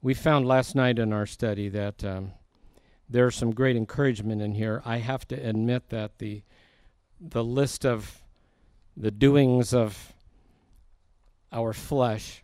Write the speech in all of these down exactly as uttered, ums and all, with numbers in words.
We found last night in our study that um, there's some great encouragement in here. I have to admit that the the list of the doings of our flesh,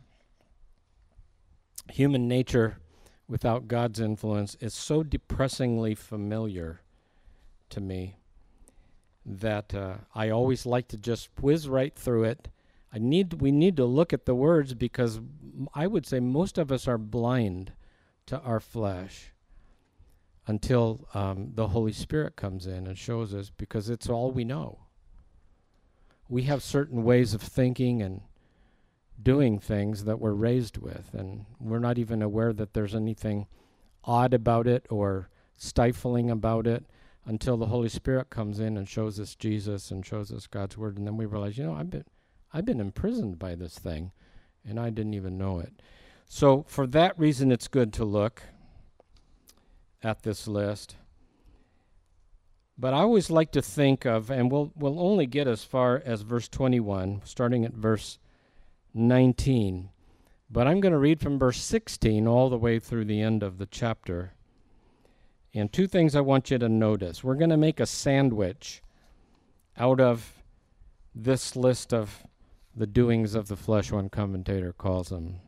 human nature without God's influence, is so depressingly familiar to me that uh, I always like to just whiz right through it. I need we need to look at the words because I would say most of us are blind to our flesh until um, the Holy Spirit comes in and shows us, because it's all we know. We have certain ways of thinking and doing things that we're raised with, and we're not even aware that there's anything odd about it or stifling about it until the Holy Spirit comes in and shows us Jesus and shows us God's Word, and then we realize, you know, I've been I've been imprisoned by this thing, and I didn't even know it. So for that reason, it's good to look at this list. But I always like to think of, and we'll we'll only get as far as verse twenty-one, starting at verse nineteen. But I'm going to read from verse sixteen all the way through the end of the chapter. And two things I want you to notice. We're going to make a sandwich out of this list of the doings of the flesh, one commentator calls them.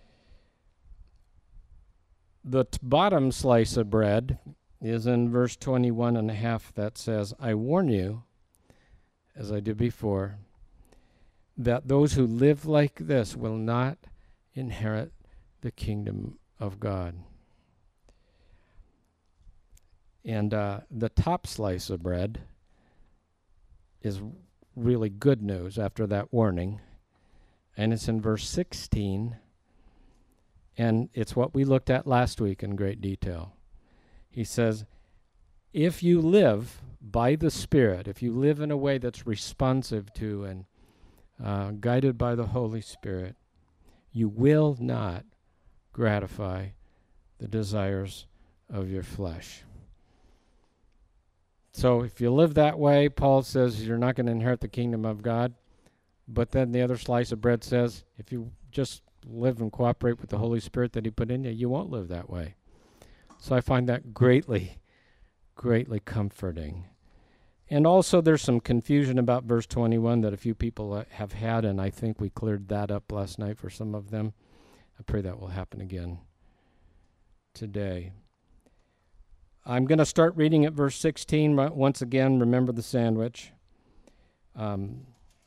The t- bottom slice of bread is in verse twenty-one and a half that says, I warn you, as I did before, that those who live like this will not inherit the kingdom of God. And uh, the top slice of bread is really good news after that warning. And it's in verse sixteen. And it's what we looked at last week in great detail. He says, if you live by the Spirit, if you live in a way that's responsive to and uh, guided by the Holy Spirit, you will not gratify the desires of your flesh. So if you live that way, Paul says you're not going to inherit the kingdom of God. But then the other slice of bread says if you just live and cooperate with the Holy Spirit that he put in you, you won't live that way. So I find that greatly, greatly comforting. And also there's some confusion about verse twenty-one that a few people uh, have had, and I think we cleared that up last night for some of them. I pray that will happen again today. I'm going to start reading at verse sixteen. Once again, remember the sandwich. Um,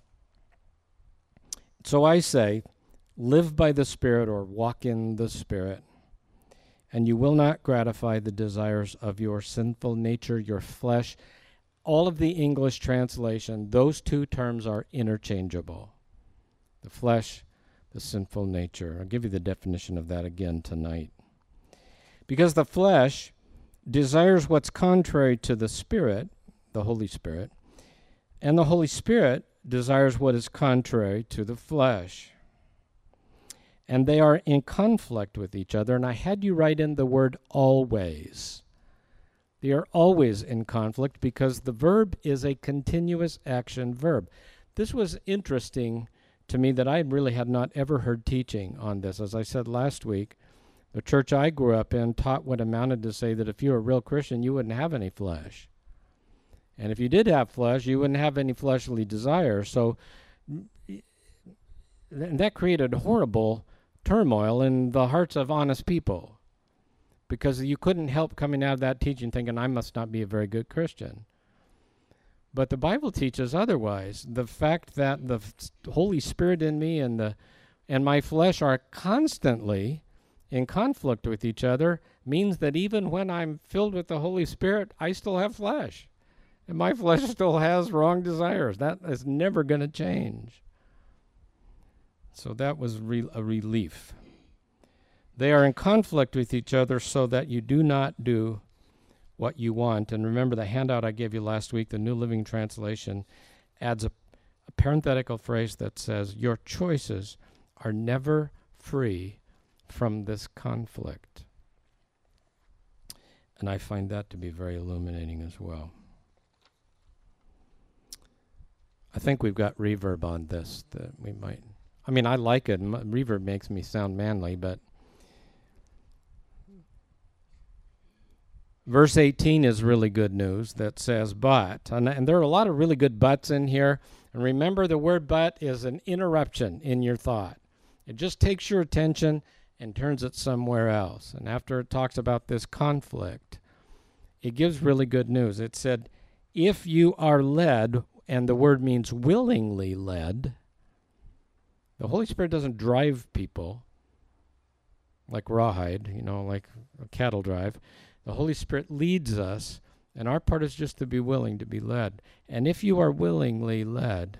so I say, live by the Spirit or walk in the Spirit, and you will not gratify the desires of your sinful nature, your flesh. All of the English translation, those two terms are interchangeable. The flesh, the sinful nature. I'll give you the definition of that again tonight. Because the flesh desires what's contrary to the Spirit, the Holy Spirit, and the Holy Spirit desires what is contrary to the flesh. And they are in conflict with each other, and I had you write in the word always. They are always in conflict because the verb is a continuous action verb. This was interesting to me that I really had not ever heard teaching on this. As I said last week, the church I grew up in taught what amounted to say that if you were a real Christian, you wouldn't have any flesh. And if you did have flesh, you wouldn't have any fleshly desire. So th- that created horrible turmoil in the hearts of honest people, because you couldn't help coming out of that teaching thinking, I must not be a very good Christian. But the Bible teaches otherwise. The fact that the f- Holy Spirit in me and the and my flesh are constantly in conflict with each other means that even when I'm filled with the Holy Spirit, I still have flesh. And my flesh still has wrong desires. That is never going to change. So that was re- a relief. They are in conflict with each other so that you do not do what you want. And remember the handout I gave you last week, the New Living Translation, adds a, a parenthetical phrase that says, your choices are never free from this conflict. And I find that to be very illuminating as well. I think we've got reverb on this that we might, I mean, I like it. M- reverb makes me sound manly, but Verse eighteen is really good news that says, but, and, and there are a lot of really good buts in here. And remember, the word but is an interruption in your thought. It just takes your attention and turns it somewhere else. And after it talks about this conflict, it gives really good news. It said, if you are led, and the word means willingly led, the Holy Spirit doesn't drive people like rawhide, you know, like a cattle drive. The Holy Spirit leads us, and our part is just to be willing to be led. And if you are willingly led,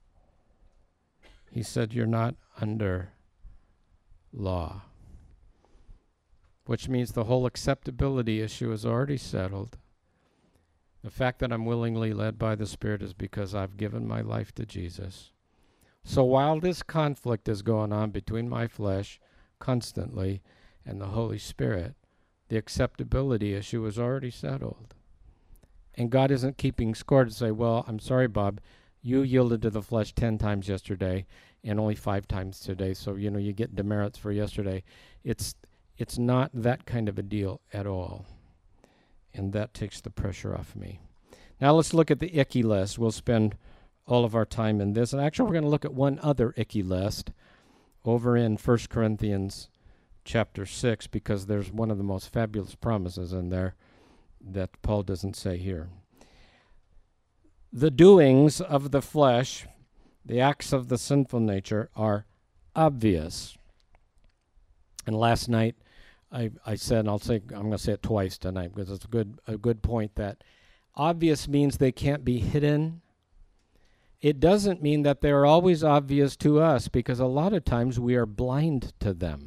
he said, you're not under law, which means the whole acceptability issue is already settled. The fact that I'm willingly led by the Spirit is because I've given my life to Jesus. So while this conflict is going on between my flesh constantly and the Holy Spirit, the acceptability issue is already settled. And God isn't keeping score to say, well, I'm sorry, Bob, you yielded to the flesh ten times yesterday and only five times today, so, you know, you get demerits for yesterday. It's it's not that kind of a deal at all. And that takes the pressure off me. Now let's look at the icky list. We'll spend all of our time in this. And actually, we're going to look at one other icky list over in First Corinthians chapter six, because there's one of the most fabulous promises in there that Paul doesn't say here. The doings of the flesh, the acts of the sinful nature, are obvious. And last night, I, I said, and I'll say, I'm going to say it twice tonight because it's a good a good point, that obvious means they can't be hidden. It doesn't mean that they're always obvious to us, because a lot of times we are blind to them.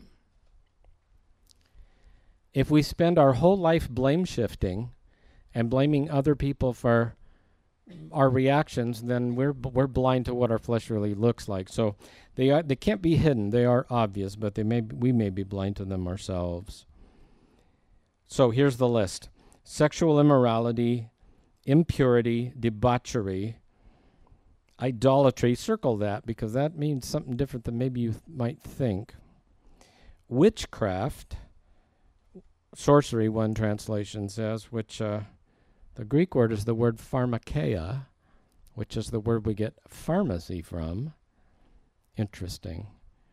If we spend our whole life blame shifting and blaming other people for our reactions, then we're we're blind to what our flesh really looks like. So they are, they can't be hidden. They are obvious, but they may we may be blind to them ourselves. So here's the list: sexual immorality, impurity, debauchery, idolatry. Circle that, because that means something different than maybe you th- might think. Witchcraft, sorcery, one translation says, which uh, the Greek word is the word pharmakeia, which is the word we get pharmacy from. Interesting.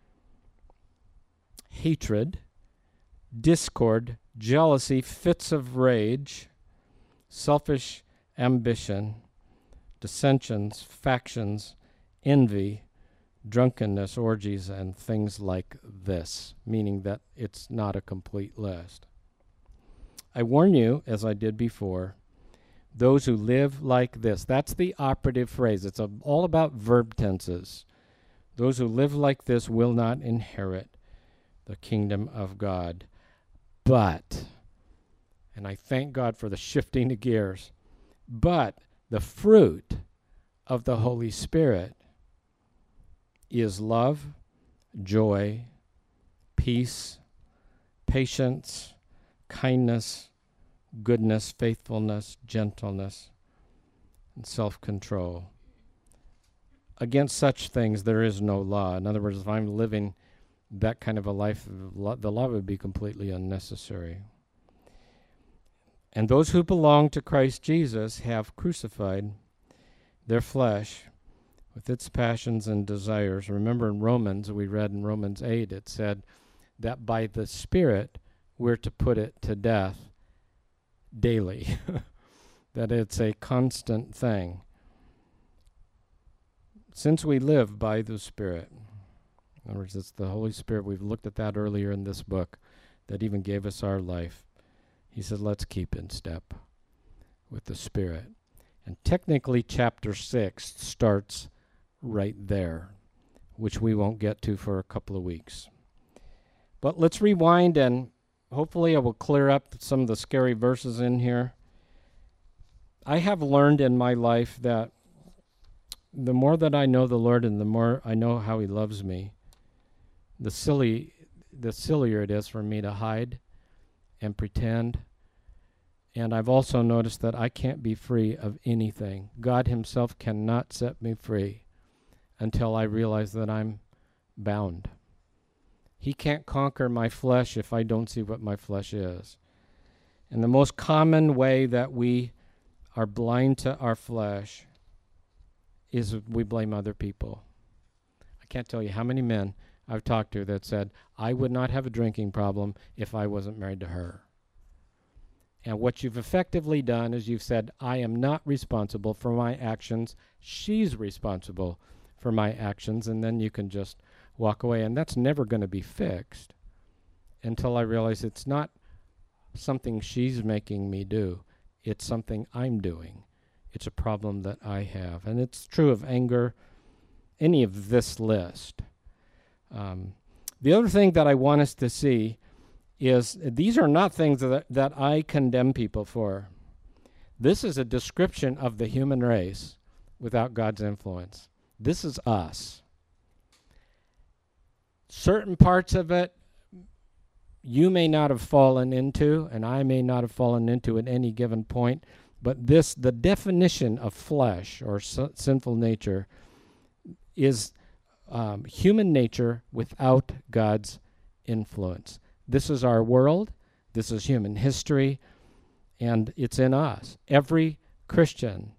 Hatred, discord, jealousy, fits of rage, selfish ambition, dissensions, factions, envy, drunkenness, orgies, and things like this, meaning that it's not a complete list. I warn you, as I did before, those who live like this. That's the operative phrase. It's a, all about verb tenses. Those who live like this will not inherit the kingdom of God. But, and I thank God for the shifting of gears, but the fruit of the Holy Spirit is love, joy, peace, patience, kindness, goodness, faithfulness, gentleness, and self-control. Against such things there is no law. In other words, if I'm living that kind of a life, the law would be completely unnecessary. And those who belong to Christ Jesus have crucified their flesh with its passions and desires. Remember in Romans, we read in Romans eight, it said that by the Spirit we're to put it to death daily, that it's a constant thing. Since we live by the Spirit, in other words, it's the Holy Spirit, we've looked at that earlier in this book, that even gave us our life. He said, let's keep in step with the Spirit. And technically, chapter six starts right there, which we won't get to for a couple of weeks. But let's rewind, and hopefully I will clear up some of the scary verses in here. I have learned in my life that the more that I know the Lord and the more I know how he loves me, the silly, the sillier it is for me to hide and pretend. And I've also noticed that I can't be free of anything. God himself cannot set me free until I realize that I'm bound. He can't conquer my flesh if I don't see what my flesh is. And the most common way that we are blind to our flesh is we blame other people. I can't tell you how many men I've talked to that said, I would not have a drinking problem if I wasn't married to her. And what you've effectively done is you've said, I am not responsible for my actions. She's responsible for my actions. And then you can just walk away. And that's never going to be fixed until I realize it's not something she's making me do. It's something I'm doing. It's a problem that I have. And it's true of anger, any of this list. Um, the other thing that I want us to see is these are not things that, that I condemn people for. This is a description of the human race without God's influence. This is us. Certain parts of it you may not have fallen into, and I may not have fallen into at any given point, but this, the definition of flesh or s- sinful nature is um, human nature without God's influence. This is our world. This is human history, and it's in us. Every Christian,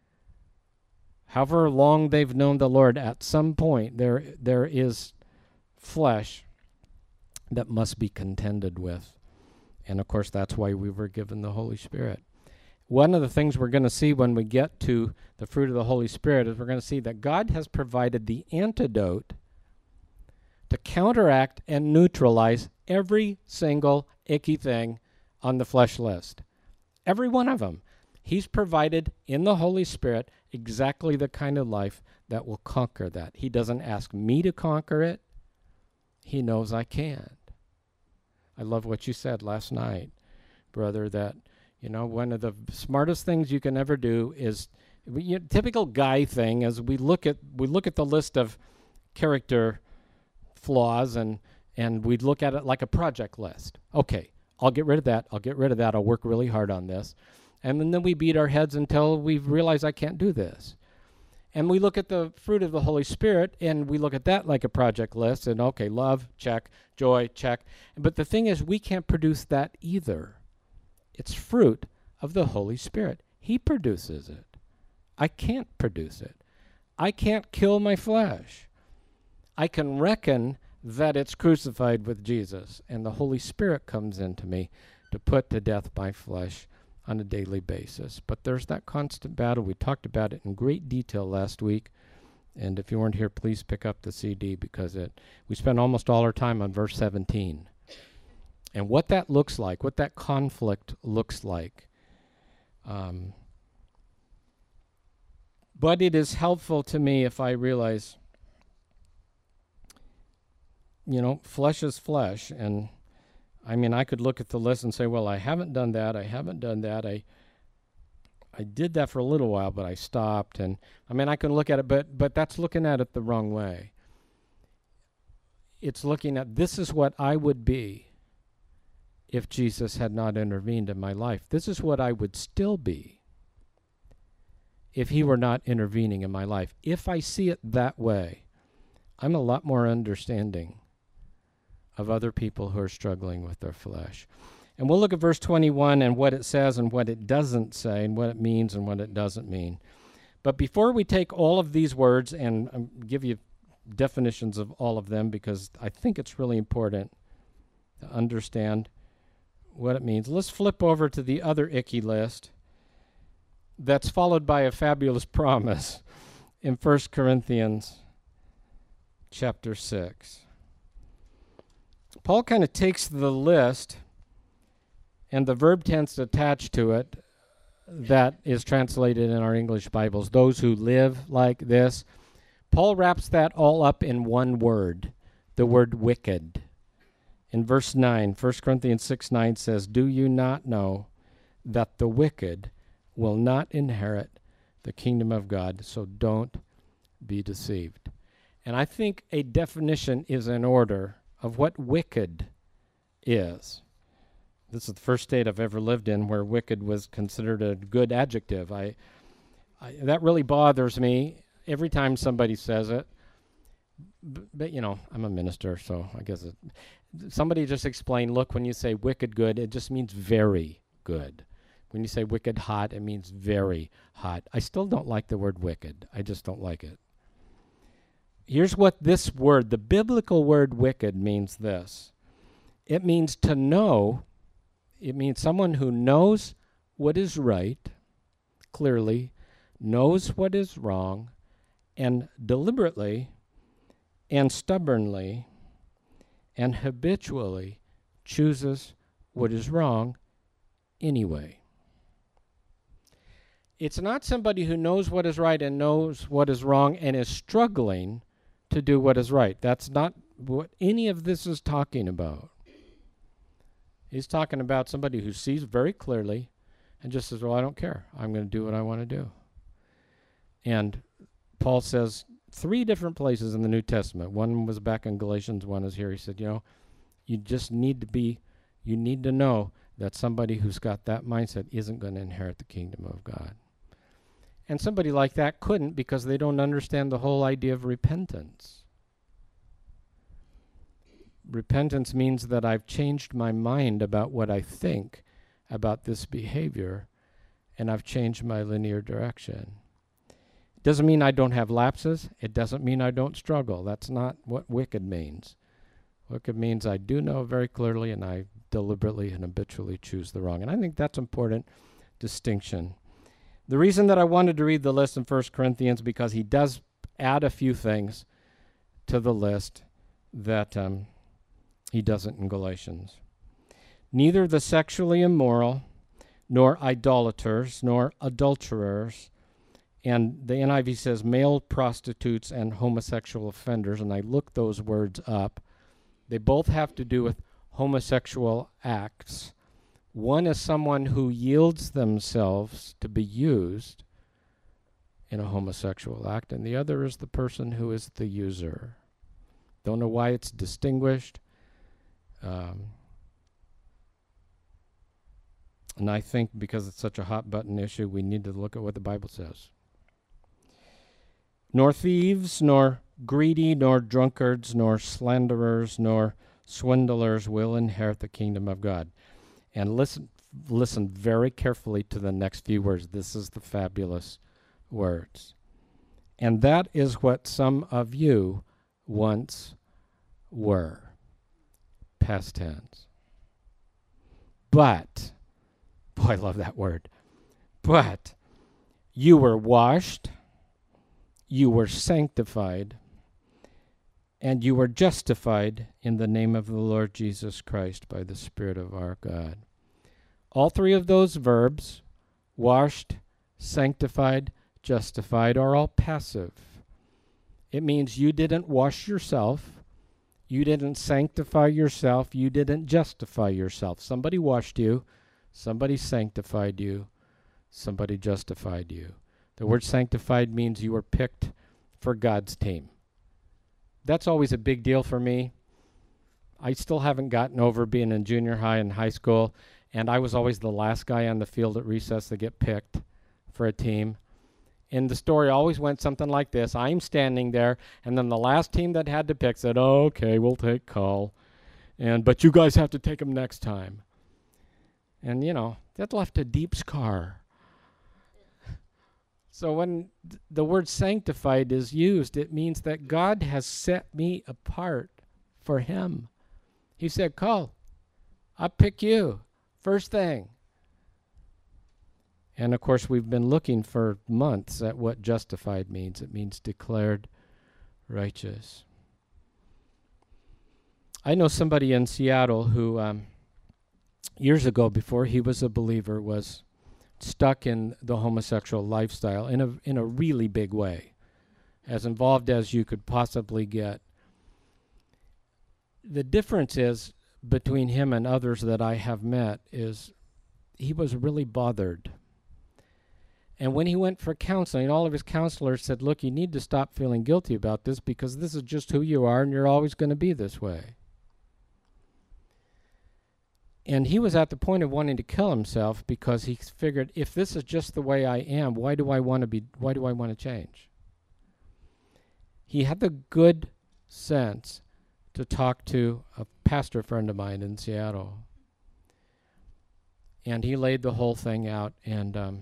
however long they've known the Lord, at some point there there is flesh that must be contended with. And of course, that's why we were given the Holy Spirit. One of the things we're going to see when we get to the fruit of the Holy Spirit is we're going to see that God has provided the antidote to counteract and neutralize every single icky thing on the flesh list. Every one of them. He's provided in the Holy Spirit exactly the kind of life that will conquer that. He doesn't ask me to conquer it. He knows I can. I love what you said last night, brother, that, you know, one of the smartest things you can ever do is, you know, typical guy thing is we look at we look at the list of character flaws and and we look at it like a project list. Okay, I'll get rid of that. I'll get rid of that. I'll work really hard on this. And then, then we beat our heads until we realize I can't do this. And we look at the fruit of the Holy Spirit, and we look at that like a project list, and okay, love, check, joy, check. But the thing is, we can't produce that either. It's fruit of the Holy Spirit. He produces it. I can't produce it. I can't kill my flesh. I can reckon that it's crucified with Jesus, and the Holy Spirit comes into me to put to death my flesh on a daily basis. But there's that constant battle. We talked about it in great detail last week. And if you weren't here, please pick up the C D because it we spent almost all our time on verse seventeen. And what that looks like, what that conflict looks like. Um, but it is helpful to me if I realize, you know, flesh is flesh, and I mean, I could look at the list and say, well, I haven't done that, I haven't done that, I I did that for a little while, but I stopped, and I mean, I can look at it, but but that's looking at it the wrong way. It's looking at, this is what I would be if Jesus had not intervened in my life. This is what I would still be if he were not intervening in my life. If I see it that way, I'm a lot more understanding of other people who are struggling with their flesh. And we'll look at verse twenty-one and what it says and what it doesn't say and what it means and what it doesn't mean. But before we take all of these words and um, give you definitions of all of them, because I think it's really important to understand what it means, let's flip over to the other icky list that's followed by a fabulous promise in First Corinthians chapter six. Paul kind of takes the list and the verb tense attached to it that is translated in our English Bibles, those who live like this. Paul wraps that all up in one word, the word wicked. In verse nine, First Corinthians six nine says, do you not know that the wicked will not inherit the kingdom of God? So don't be deceived. And I think a definition is in order of what wicked is. This is the first state I've ever lived in where wicked was considered a good adjective. I, I that really bothers me every time somebody says it. B- but, you know, I'm a minister, so I guess it, somebody just explained, look, when you say wicked good, it just means very good. When you say wicked hot, it means very hot. I still don't like the word wicked. I just don't like it. Here's what this word, the biblical word wicked, means this. It means to know. It means someone who knows what is right, clearly, knows what is wrong, and deliberately and stubbornly and habitually chooses what is wrong anyway. It's not somebody who knows what is right and knows what is wrong and is struggling to do what is right. That's not what any of this is talking about. He's talking about somebody who sees very clearly and just says, well, I don't care. I'm going to do what I want to do. And Paul says three different places in the New Testament. One was back in Galatians, one is here. He said, you know, you just need to be, you need to know that somebody who's got that mindset isn't going to inherit the kingdom of God. And somebody like that couldn't because they don't understand the whole idea of repentance. Repentance means that I've changed my mind about what I think about this behavior, and I've changed my linear direction. It doesn't mean I don't have lapses. It doesn't mean I don't struggle. That's not what wicked means. Wicked means I do know very clearly, and I deliberately and habitually choose the wrong. And I think that's an important distinction. The reason that I wanted to read the list in First Corinthians, because he does add a few things to the list that um, he doesn't in Galatians. Neither the sexually immoral, nor idolaters, nor adulterers, and the N I V says male prostitutes and homosexual offenders, and I looked those words up. They both have to do with homosexual acts. One is someone who yields themselves to be used in a homosexual act, and the other is the person who is the user. Don't know why it's distinguished. Um, and I think because it's such a hot button issue, we need to look at what the Bible says. Nor thieves, nor greedy, nor drunkards, nor slanderers, nor swindlers will inherit the kingdom of God. And listen, listen very carefully to the next few words. This is the fabulous words. And that is what some of you once were. Past tense. But, boy, I love that word. But you were washed, you were sanctified, and you were justified in the name of the Lord Jesus Christ by the Spirit of our God. All three of those verbs, washed, sanctified, justified, are all passive. It means you didn't wash yourself, you didn't sanctify yourself, you didn't justify yourself. Somebody washed you, somebody sanctified you, somebody justified you. The word sanctified means you were picked for God's team. That's always a big deal for me. I still haven't gotten over being in junior high and high school, and I was always the last guy on the field at recess to get picked for a team. And the story always went something like this. I'm standing there, and then the last team that had to pick said, oh, okay, we'll take Call. And but you guys have to take him next time. And, you know, that left a deep scar. So when th- the word sanctified is used, it means that God has set me apart for him. He said, Call, I'll pick you. First thing. And, of course, we've been looking for months at what justified means. It means declared righteous. I know somebody in Seattle who, um, years ago, before he was a believer, was stuck in the homosexual lifestyle in a in a really big way, as involved as you could possibly get. The difference is between him and others that I have met is he was really bothered. And when he went for counseling, all of his counselors said, look, you need to stop feeling guilty about this because this is just who you are and you're always going to be this way. And he was at the point of wanting to kill himself because he figured, if this is just the way I am, why do I want to be, why do I want to change? He had the good sense to talk to a pastor friend of mine in Seattle. And he laid the whole thing out, and um,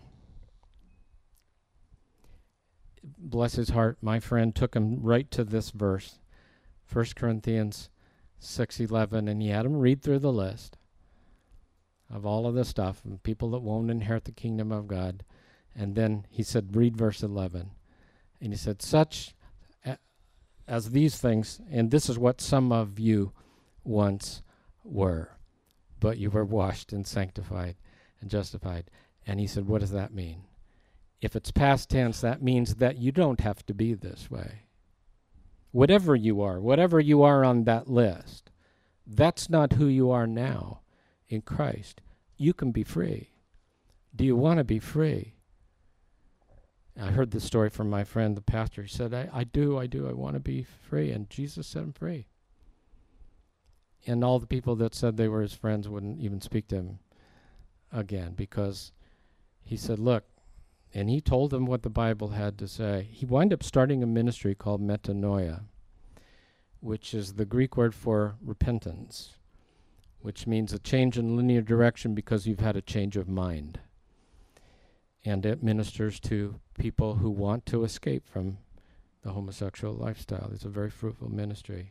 bless his heart, my friend took him right to this verse, First Corinthians six eleven, and he had him read through the list of all of the stuff and people that won't inherit the kingdom of God. And then he said, read verse eleven. And he said, such a, as these things, and this is what some of you once were, but you were washed and sanctified and justified. And he said, what does that mean? If it's past tense, that means that you don't have to be this way. Whatever you are, whatever you are on that list, that's not who you are now in Christ. You can be free. Do you want to be free? I heard this story from my friend, the pastor. He said, I, I do, I do, I want to be free. And Jesus set him free. And all the people that said they were his friends wouldn't even speak to him again, because he said, look, and he told them what the Bible had to say. He wound up starting a ministry called metanoia, which is the Greek word for repentance, which means a change in linear direction because you've had a change of mind. And it ministers to people who want to escape from the homosexual lifestyle. It's a very fruitful ministry.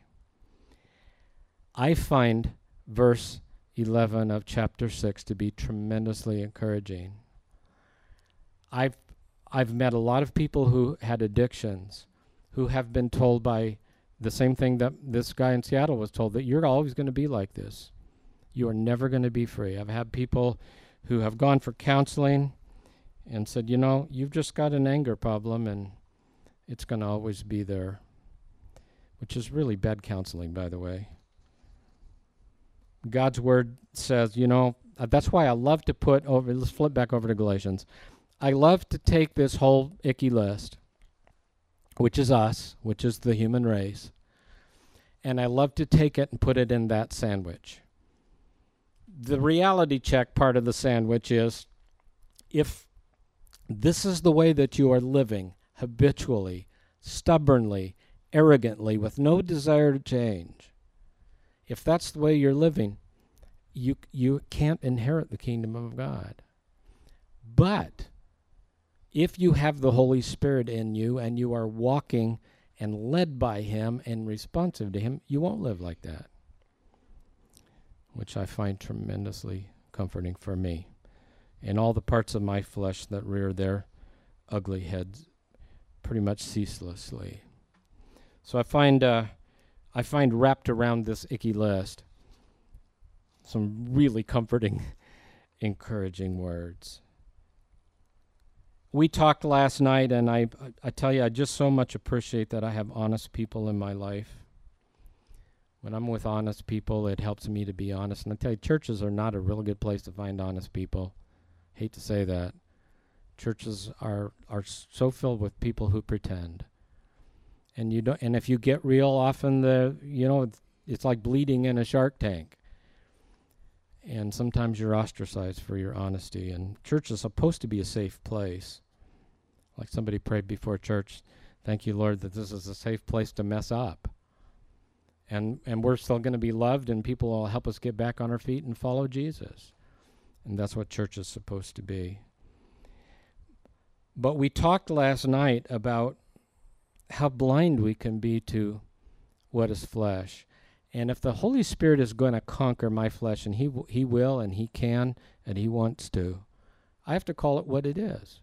I find verse eleven of chapter six to be tremendously encouraging. I've I've met a lot of people who had addictions who have been told by the same thing that this guy in Seattle was told, that you're always going to be like this. You are never going to be free. I've had people who have gone for counseling and said, you know, you've just got an anger problem and it's going to always be there, which is really bad counseling, by the way. God's word says, you know, uh, that's why I love to put over, let's flip back over to Galatians. I love to take this whole icky list, which is us, which is the human race, and I love to take it and put it in that sandwich. The reality check part of the sandwich is, if this is the way that you are living habitually, stubbornly, arrogantly, with no desire to change, if that's the way you're living, you you can't inherit the kingdom of God. But if you have the Holy Spirit in you and you are walking and led by him and responsive to him, you won't live like that, which I find tremendously comforting for me. And all the parts of my flesh that rear their ugly heads pretty much ceaselessly. So I find uh, I find wrapped around this icky list some really comforting, encouraging words. We talked last night, and I I tell you, I just so much appreciate that I have honest people in my life. When I'm with honest people, it helps me to be honest. And I tell you, churches are not a real good place to find honest people. Hate to say that. Churches are are so filled with people who pretend. And you don't. And if you get real, often the you know it's, it's like bleeding in a shark tank. And sometimes you're ostracized for your honesty. And church is supposed to be a safe place. Like somebody prayed before church, thank you, Lord, that this is a safe place to mess up. And and we're still going to be loved, and people will help us get back on our feet and follow Jesus. And that's what church is supposed to be. But we talked last night about how blind we can be to what is flesh. And if the Holy Spirit is going to conquer my flesh, and he w- he will, and he can, and he wants to, I have to call it what it is.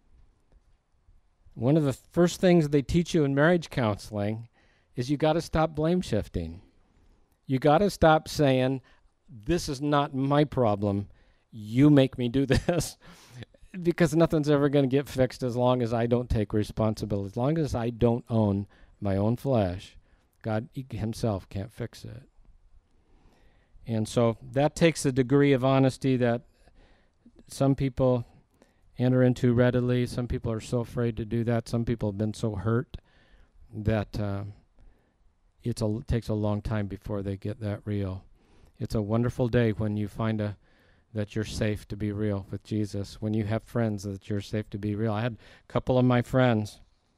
One of the first things they teach you in marriage counseling is you got to stop blame shifting. You got to stop saying, this is not my problem, you make me do this. Because nothing's ever going to get fixed as long as I don't take responsibility. As long as I don't own my own flesh, God himself can't fix it. And so that takes a degree of honesty that some people enter into readily. Some people are so afraid to do that. Some people have been so hurt that uh, it's a, it takes a long time before they get that real. It's a wonderful day when you find a that you're safe to be real with Jesus, when you have friends that you're safe to be real. I had a couple of my friends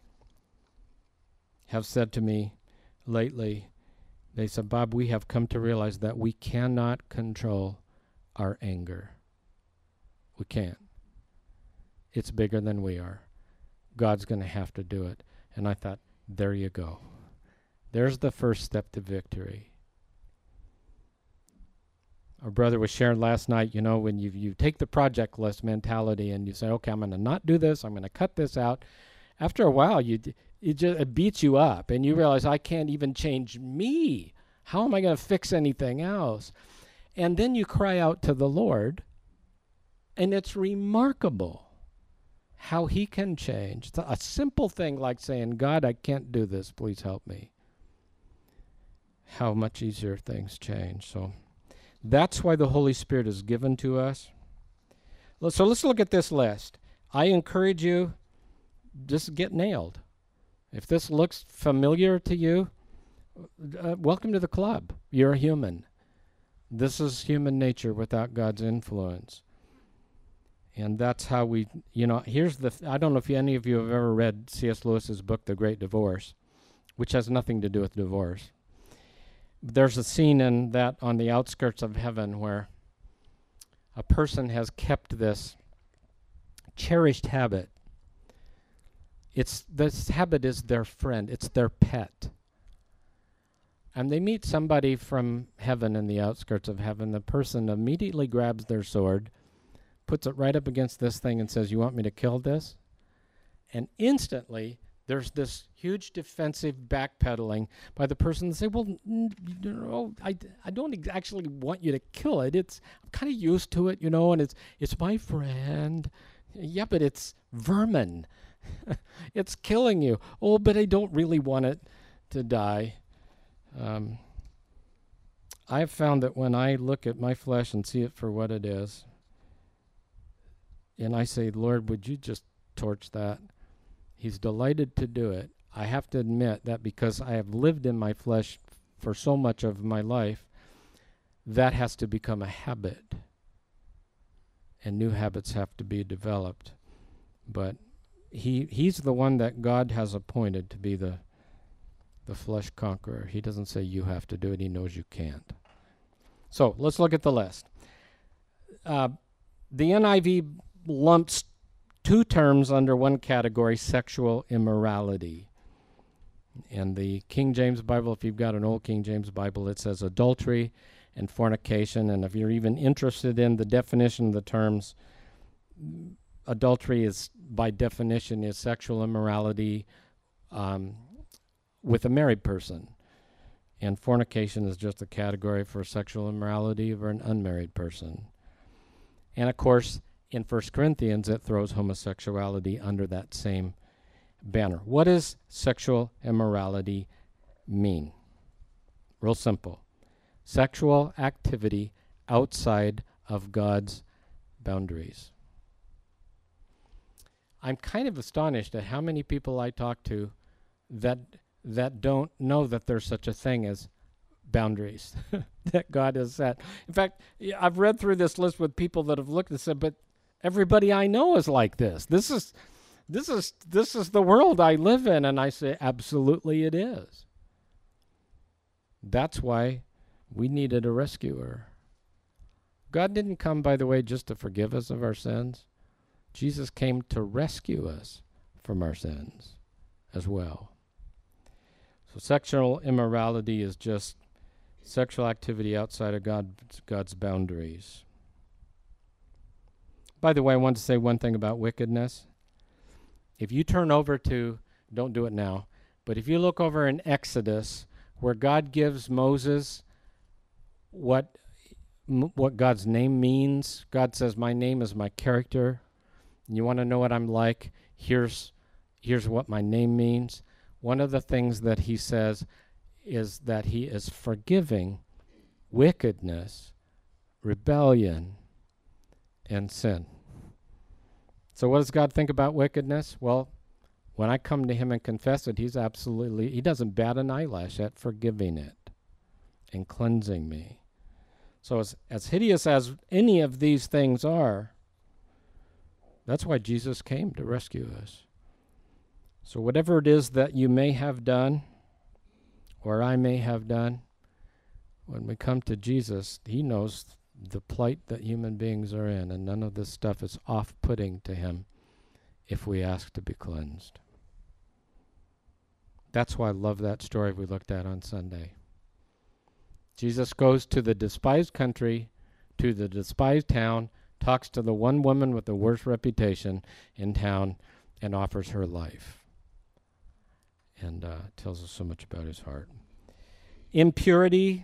have said to me lately, they said, Bob, we have come to realize that we cannot control our anger. We can't. It's bigger than we are. God's going to have to do it. And I thought, there you go. There's the first step to victory. Our brother was sharing last night, you know, when you you take the project list mentality and you say, okay, I'm going to not do this, I'm going to cut this out. After a while, you it just it beats you up, and you realize, I can't even change me. How am I going to fix anything else? And then you cry out to the Lord, and it's remarkable how he can change. It's a simple thing like saying, God, I can't do this, please help me. How much easier things change. So that's why the Holy Spirit is given to us. So let's look at this list. I encourage you, just get nailed. If this looks familiar to you, uh, welcome to the club. You're a human. This is human nature without God's influence. And that's how we, you know, here's the, th- I don't know if any of you have ever read C S Lewis's book, The Great Divorce, which has nothing to do with divorce. There's a scene in that on the outskirts of heaven where a person has kept this cherished habit. It's, this habit is their friend. It's their pet. And they meet somebody from heaven in the outskirts of heaven. The person immediately grabs their sword, puts it right up against this thing and says, you want me to kill this? And instantly, there's this huge defensive backpedaling by the person that say, well, n- no, I, I don't ex- actually want you to kill it. It's I'm kind of used to it, you know, and it's it's my friend. Yeah, but it's vermin. It's killing you. Oh, but I don't really want it to die. Um, I've found that when I look at my flesh and see it for what it is, and I say, Lord, would you just torch that? He's delighted to do it. I have to admit that because I have lived in my flesh for so much of my life, that has to become a habit. And new habits have to be developed. But he he's the one that God has appointed to be the the flesh conqueror. He doesn't say you have to do it. He knows you can't. So let's look at the list. Uh, the N I V lumps two terms under one category, sexual immorality. And the King James Bible, if you've got an old King James Bible, it says adultery and fornication. And if you're even interested in the definition of the terms, adultery is, by definition, is sexual immorality um, with a married person. And fornication is just a category for sexual immorality of an unmarried person. And of course, in First Corinthians, it throws homosexuality under that same banner. What does sexual immorality mean? Real simple. Sexual activity outside of God's boundaries. I'm kind of astonished at how many people I talk to that that don't know that there's such a thing as boundaries that God has set. In fact, I've read through this list with people that have looked and said, but everybody I know is like this. This is this is this is the world I live in. And I say, absolutely it is. That's why we needed a rescuer. God didn't come, by the way, just to forgive us of our sins. Jesus came to rescue us from our sins as well. So sexual immorality is just sexual activity outside of God, God's boundaries. By the way, I want to say one thing about wickedness. If you turn over to, don't do it now, but if you look over in Exodus, where God gives Moses what, m- what God's name means, God says, my name is my character. And you want to know what I'm like? Here's, here's what my name means. One of the things that he says is that he is forgiving wickedness, rebellion, and sin. So what does God think about wickedness? Well, when I come to him and confess it, he's absolutely, he doesn't bat an eyelash at forgiving it and cleansing me. So as, as hideous as any of these things are, that's why Jesus came, to rescue us. So whatever it is that you may have done, or I may have done, when we come to Jesus, he knows the plight that human beings are in, and none of this stuff is off-putting to him if we ask to be cleansed. That's why I love that story we looked at on Sunday. Jesus goes to the despised country, to the despised town, talks to the one woman with the worst reputation in town, and offers her life. And uh, tells us so much about his heart. Impurity.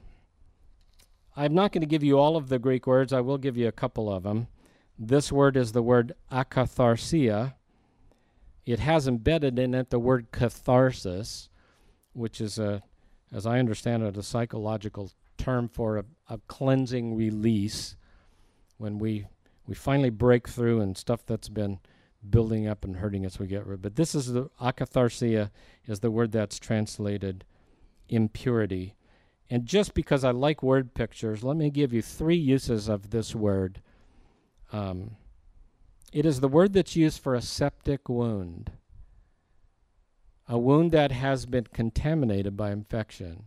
I'm not going to give you all of the Greek words. I will give you a couple of them. This word is the word akatharsia. It has embedded in it the word catharsis, which is, a, as I understand it, a psychological term for a, a cleansing release when we we finally break through and stuff that's been building up and hurting us we get rid of. But this is the akatharsia is the word that's translated impurity. And just because I like word pictures, let me give you three uses of this word. Um, it is the word that's used for a septic wound, a wound that has been contaminated by infection.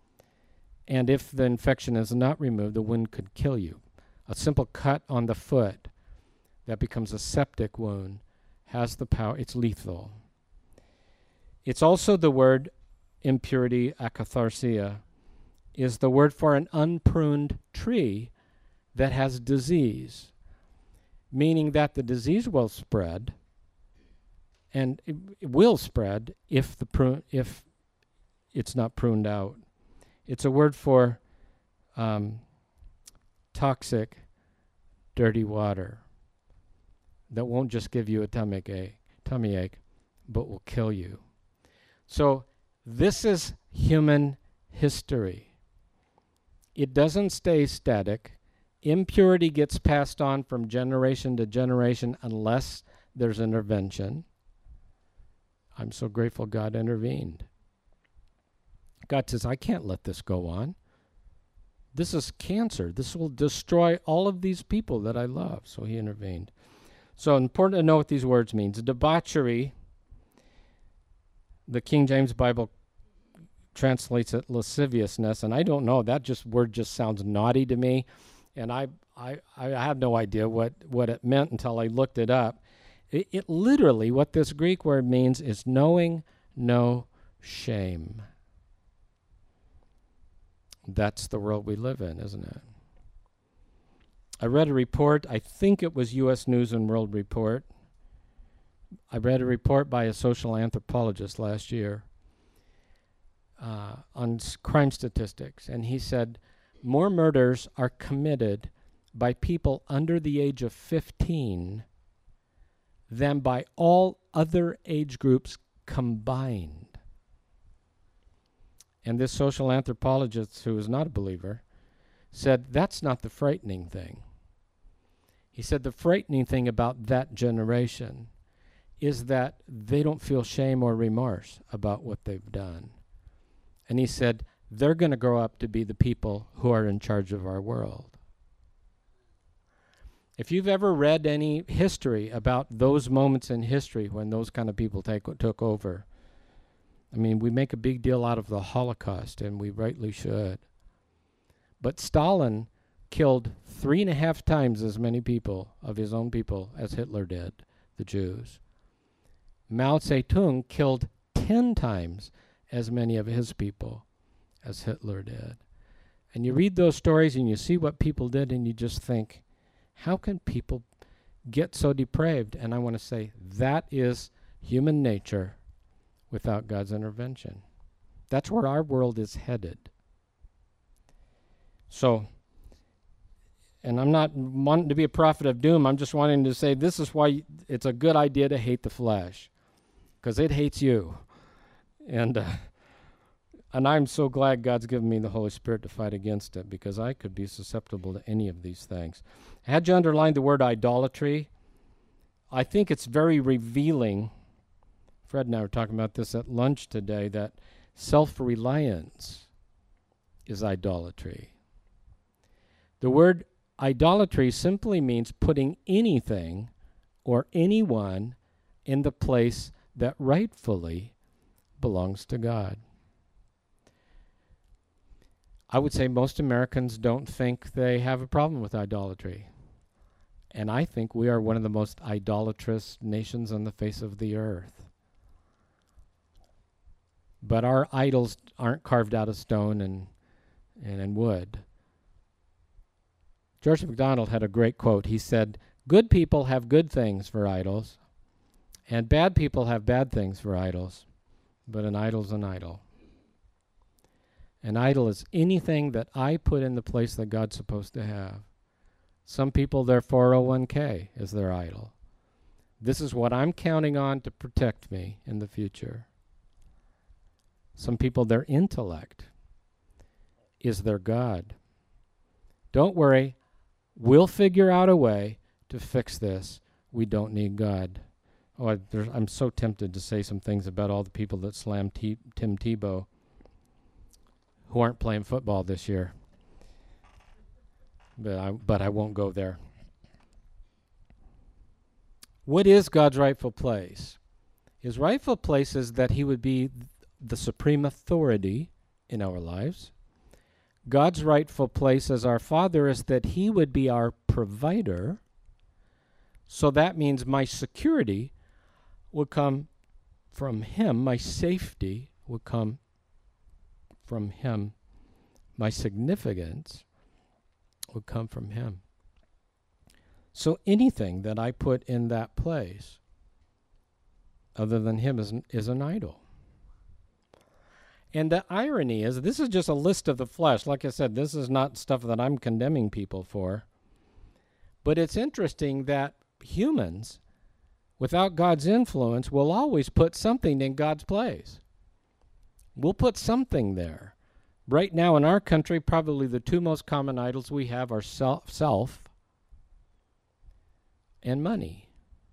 And if the infection is not removed, the wound could kill you. A simple cut on the foot that becomes a septic wound has the power, it's lethal. It's also the word impurity, akatharsia, is the word for an unpruned tree that has disease, meaning that the disease will spread, and it, it will spread if the prune, if it's not pruned out. It's a word for um, toxic, dirty water that won't just give you a tummy ache, tummy ache, but will kill you. So this is human history. It doesn't stay static. Impurity gets passed on from generation to generation unless there's intervention. I'm so grateful God intervened. God says, I can't let this go on. This is cancer. This will destroy all of these people that I love. So he intervened. So important to know what these words mean. Debauchery, the King James Bible translates it lasciviousness, and I don't know. That just word just sounds naughty to me, and I I, I have no idea what, what it meant until I looked it up. It, it literally, what this Greek word means is knowing no shame. That's the world we live in, isn't it? I read a report, I think it was U S News and World Report. I read a report by a social anthropologist last year uh, on s- crime statistics, and he said more murders are committed by people under the age of fifteen than by all other age groups combined. And this social anthropologist, who is not a believer, said that's not the frightening thing. He said the frightening thing about that generation is that they don't feel shame or remorse about what they've done. And he said they're going to grow up to be the people who are in charge of our world. If you've ever read any history about those moments in history when those kind of people take, took over, I mean, we make a big deal out of the Holocaust, and we rightly should. But Stalin killed three and a half times as many people of his own people as Hitler did, the Jews. Mao Zedong killed ten times as many of his people as Hitler did. And you read those stories and you see what people did, and you just think, how can people get so depraved? And I want to say that is human nature without God's intervention. That's where our world is headed. So, and I'm not wanting to be a prophet of doom. I'm just wanting to say this is why it's a good idea to hate the flesh, because it hates you. And uh, and I'm so glad God's given me the Holy Spirit to fight against it, because I could be susceptible to any of these things. I had you underline the word idolatry. I think it's very revealing. Fred and I were talking about this at lunch today, that self-reliance is idolatry. The word idolatry simply means putting anything or anyone in the place that rightfully belongs to God. I would say most Americans don't think they have a problem with idolatry. And I think we are one of the most idolatrous nations on the face of the earth. But our idols aren't carved out of stone and, and, and wood. George MacDonald had a great quote. He said, "Good people have good things for idols, and bad people have bad things for idols, but an idol's an idol." An idol is anything that I put in the place that God's supposed to have. Some people, their four oh one k is their idol. This is what I'm counting on to protect me in the future. Some people, their intellect is their God. Don't worry, we'll figure out a way to fix this. We don't need God. Oh, I, I'm so tempted to say some things about all the people that slammed T- Tim Tebow who aren't playing football this year. But I, but I won't go there. What is God's rightful place? His rightful place is that he would be the supreme authority in our lives. God's rightful place as our Father is that he would be our provider. So that means my security would come from him. My safety would come from him. My significance would come from him. So anything that I put in that place other than him is, is an idol. And the irony is, this is just a list of the flesh. Like I said, this is not stuff that I'm condemning people for. But it's interesting that humans, without God's influence, will always put something in God's place. We'll put something there. Right now in our country, probably the two most common idols we have are self, self and money.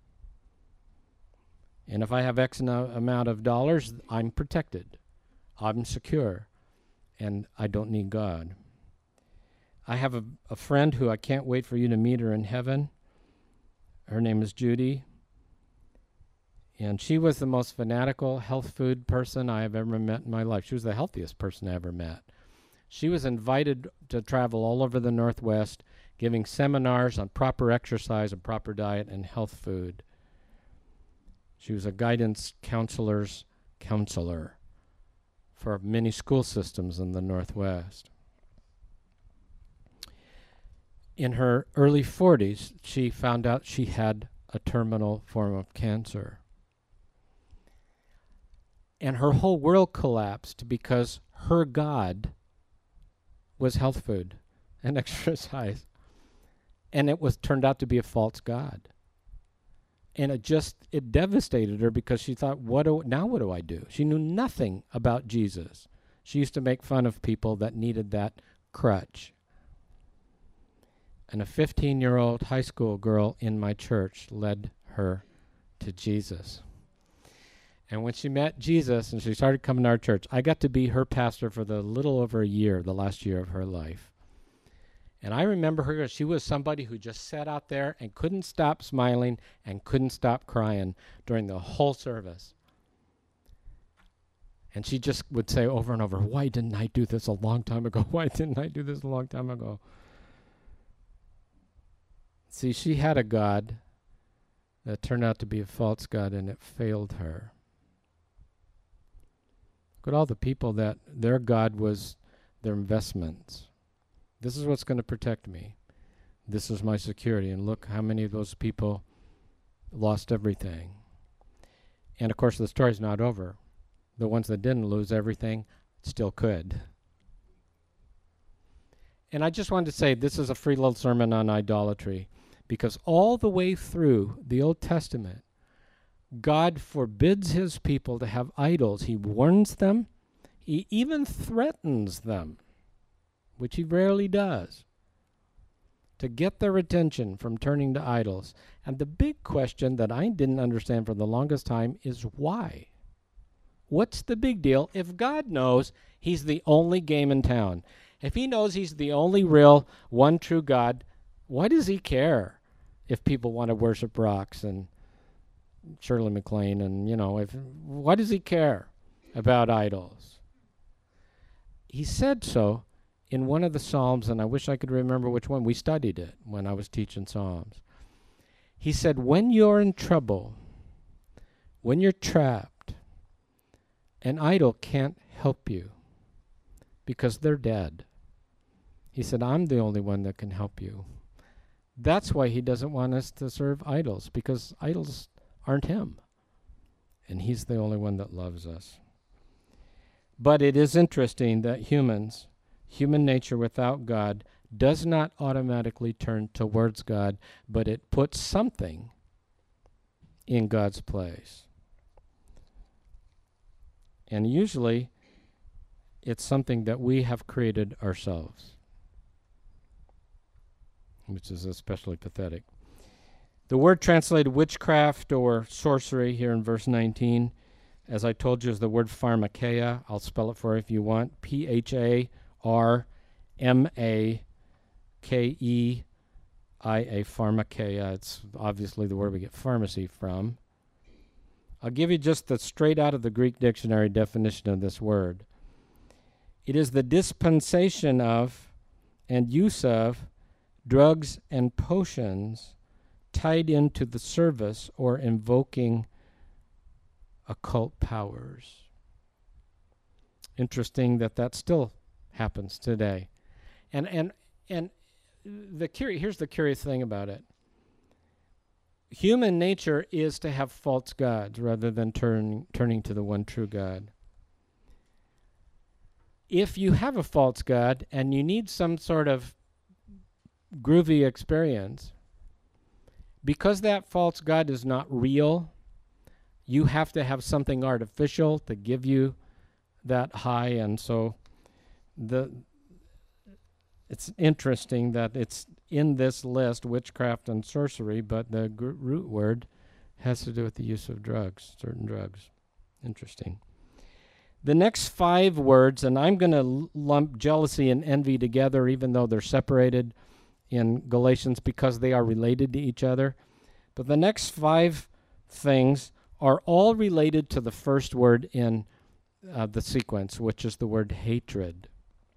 And if I have X no amount of dollars, I'm protected. I'm secure, and I don't need God. I have a, a friend who I can't wait for you to meet her in heaven. Her name is Judy, and she was the most fanatical health food person I have ever met in my life. She was the healthiest person I ever met. She was invited to travel all over the Northwest, giving seminars on proper exercise and proper diet and health food. She was a guidance counselor's counselor for many school systems in the Northwest. In her early forties, she found out she had a terminal form of cancer. And her whole world collapsed because her God was health food and exercise. And it was turned out to be a false God. And it just, it devastated her because she thought, what do, now what do I do? She knew nothing about Jesus. She used to make fun of people that needed that crutch. And a fifteen-year-old high school girl in my church led her to Jesus. And when she met Jesus and she started coming to our church, I got to be her pastor for the little over a year, the last year of her life. And I remember her, she was somebody who just sat out there and couldn't stop smiling and couldn't stop crying during the whole service. And she just would say over and over, why didn't I do this a long time ago? Why didn't I do this a long time ago? See, she had a God that turned out to be a false God, and it failed her. Look at all the people that their God was their investments. This is what's going to protect me. This is my security. And look how many of those people lost everything. And of course, the story's not over. The ones that didn't lose everything still could. And I just wanted to say this is a free little sermon on idolatry, because all the way through the Old Testament, God forbids his people to have idols. He warns them. He even threatens them, which he rarely does, to get their attention from turning to idols. And the big question that I didn't understand for the longest time is why? What's the big deal if God knows he's the only game in town? If he knows he's the only real, one true God, why does he care if people want to worship rocks and Shirley MacLaine and, you know, if why does he care about idols? He said so in one of the Psalms, and I wish I could remember which one. We studied it when I was teaching Psalms. He said, when you're in trouble, when you're trapped, an idol can't help you because they're dead. He said, I'm the only one that can help you. That's why he doesn't want us to serve idols, because idols aren't him. And he's the only one that loves us. But it is interesting that humans, human nature without God, does not automatically turn towards God, but it puts something in God's place. And usually, it's something that we have created ourselves, which is especially pathetic. The word translated witchcraft or sorcery here in verse nineteen, as I told you, is the word pharmakeia. I'll spell it for you if you want. P H A R M A K E I A, pharmakeia. It's obviously the word we get pharmacy from. I'll give you just the straight out of the Greek dictionary definition of this word. It is the dispensation of and use of drugs and potions tied into the service or invoking occult powers. Interesting that that still happens today. And and and the curi- here's the curious thing about it. Human nature is to have false gods rather than turn, turning to the one true God. If you have a false god and you need some sort of groovy experience, because that false god is not real, you have to have something artificial to give you that high. And so the it's interesting that it's in this list, witchcraft and sorcery, but the gr- root word has to do with the use of drugs, certain drugs. Interesting. The next five words, and I'm going to l- lump jealousy and envy together, even though they're separated in Galatians, because they are related to each other. But the next five things are all related to the first word in uh, the sequence, which is the word hatred.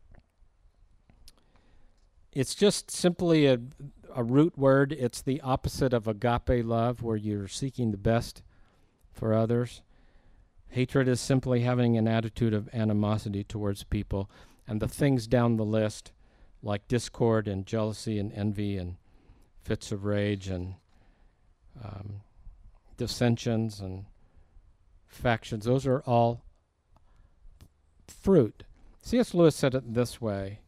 It's just simply a, a root word. It's the opposite of agape love, where you're seeking the best for others. Hatred is simply having an attitude of animosity towards people. And the things down the list, like discord and jealousy and envy and fits of rage and um, dissensions and factions, those are all fruit. C S Lewis said it this way.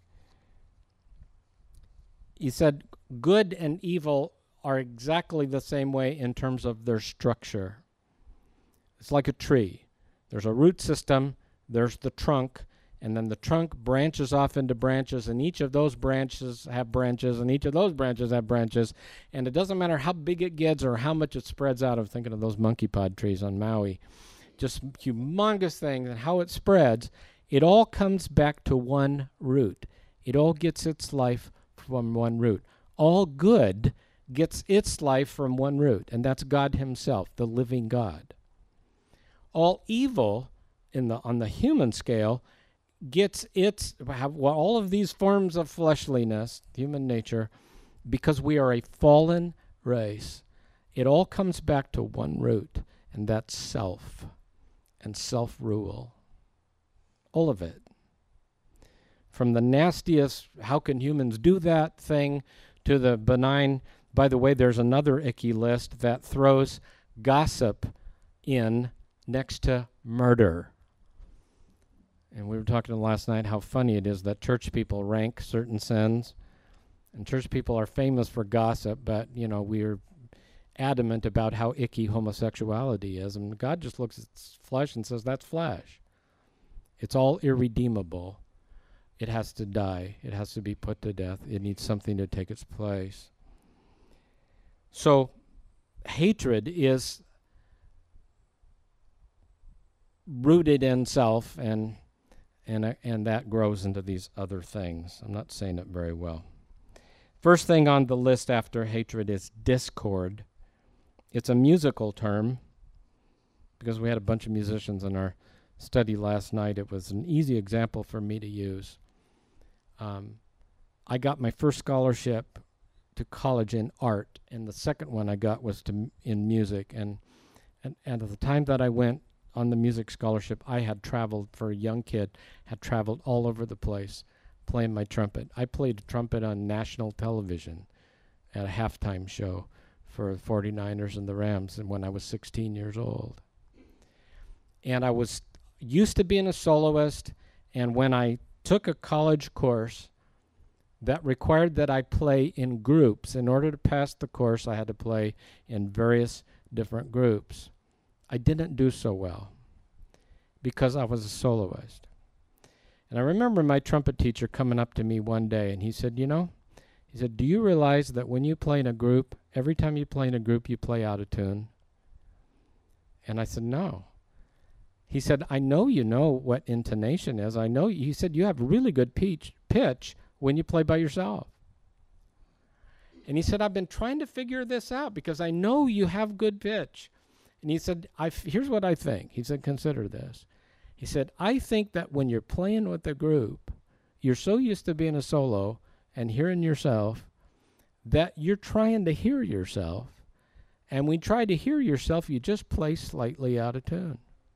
He said, good and evil are exactly the same way in terms of their structure. It's like a tree. There's a root system, there's the trunk, and then the trunk branches off into branches, and each of those branches have branches, and each of those branches have branches, and it doesn't matter how big it gets or how much it spreads out. I'm thinking of those monkey pod trees on Maui. Just humongous things, and how it spreads. It all comes back to one root. It all gets its life from one root. All good gets its life from one root, and that's God himself, the living God. All evil in the on the human scale gets its, have, well, all of these forms of fleshliness, human nature, because we are a fallen race. It all comes back to one root, and that's self and self-rule. All of it. From the nastiest, how can humans do that thing, to the benign, by the way, there's another icky list that throws gossip in next to murder. And we were talking last night how funny it is that church people rank certain sins. And church people are famous for gossip, but, you know, we're adamant about how icky homosexuality is. And God just looks at flesh and says, that's flesh. It's all irredeemable. It has to die. It has to be put to death. It needs something to take its place. So, hatred is rooted in self, and and uh, and that grows into these other things. I'm not saying it very well. First thing on the list after hatred is discord. It's a musical term, because we had a bunch of musicians in our study last night. It was an easy example for me to use. um, I got my first scholarship to college in art, and the second one I got was to m- in music. And, and and at the time that I went on the music scholarship, I had traveled for a young kid, had traveled all over the place playing my trumpet. I played trumpet on national television at a halftime show for the forty-niners and the Rams, and when I was sixteen years old. And I was used to being a soloist, and when I took a college course that required that I play in groups, in order to pass the course, I had to play in various different groups. I didn't do so well because I was a soloist. And I remember my trumpet teacher coming up to me one day, and he said, you know, he said, do you realize that when you play in a group, every time you play in a group, you play out of tune? And I said, no. He said, I know you know what intonation is. I know, he said, you have really good pitch, pitch when you play by yourself. And he said, I've been trying to figure this out because I know you have good pitch. And he said, I f- here's what I think. He said, consider this. He said, I think that when you're playing with a group, you're so used to being a solo and hearing yourself that you're trying to hear yourself. And when you try to hear yourself, you just play slightly out of tune.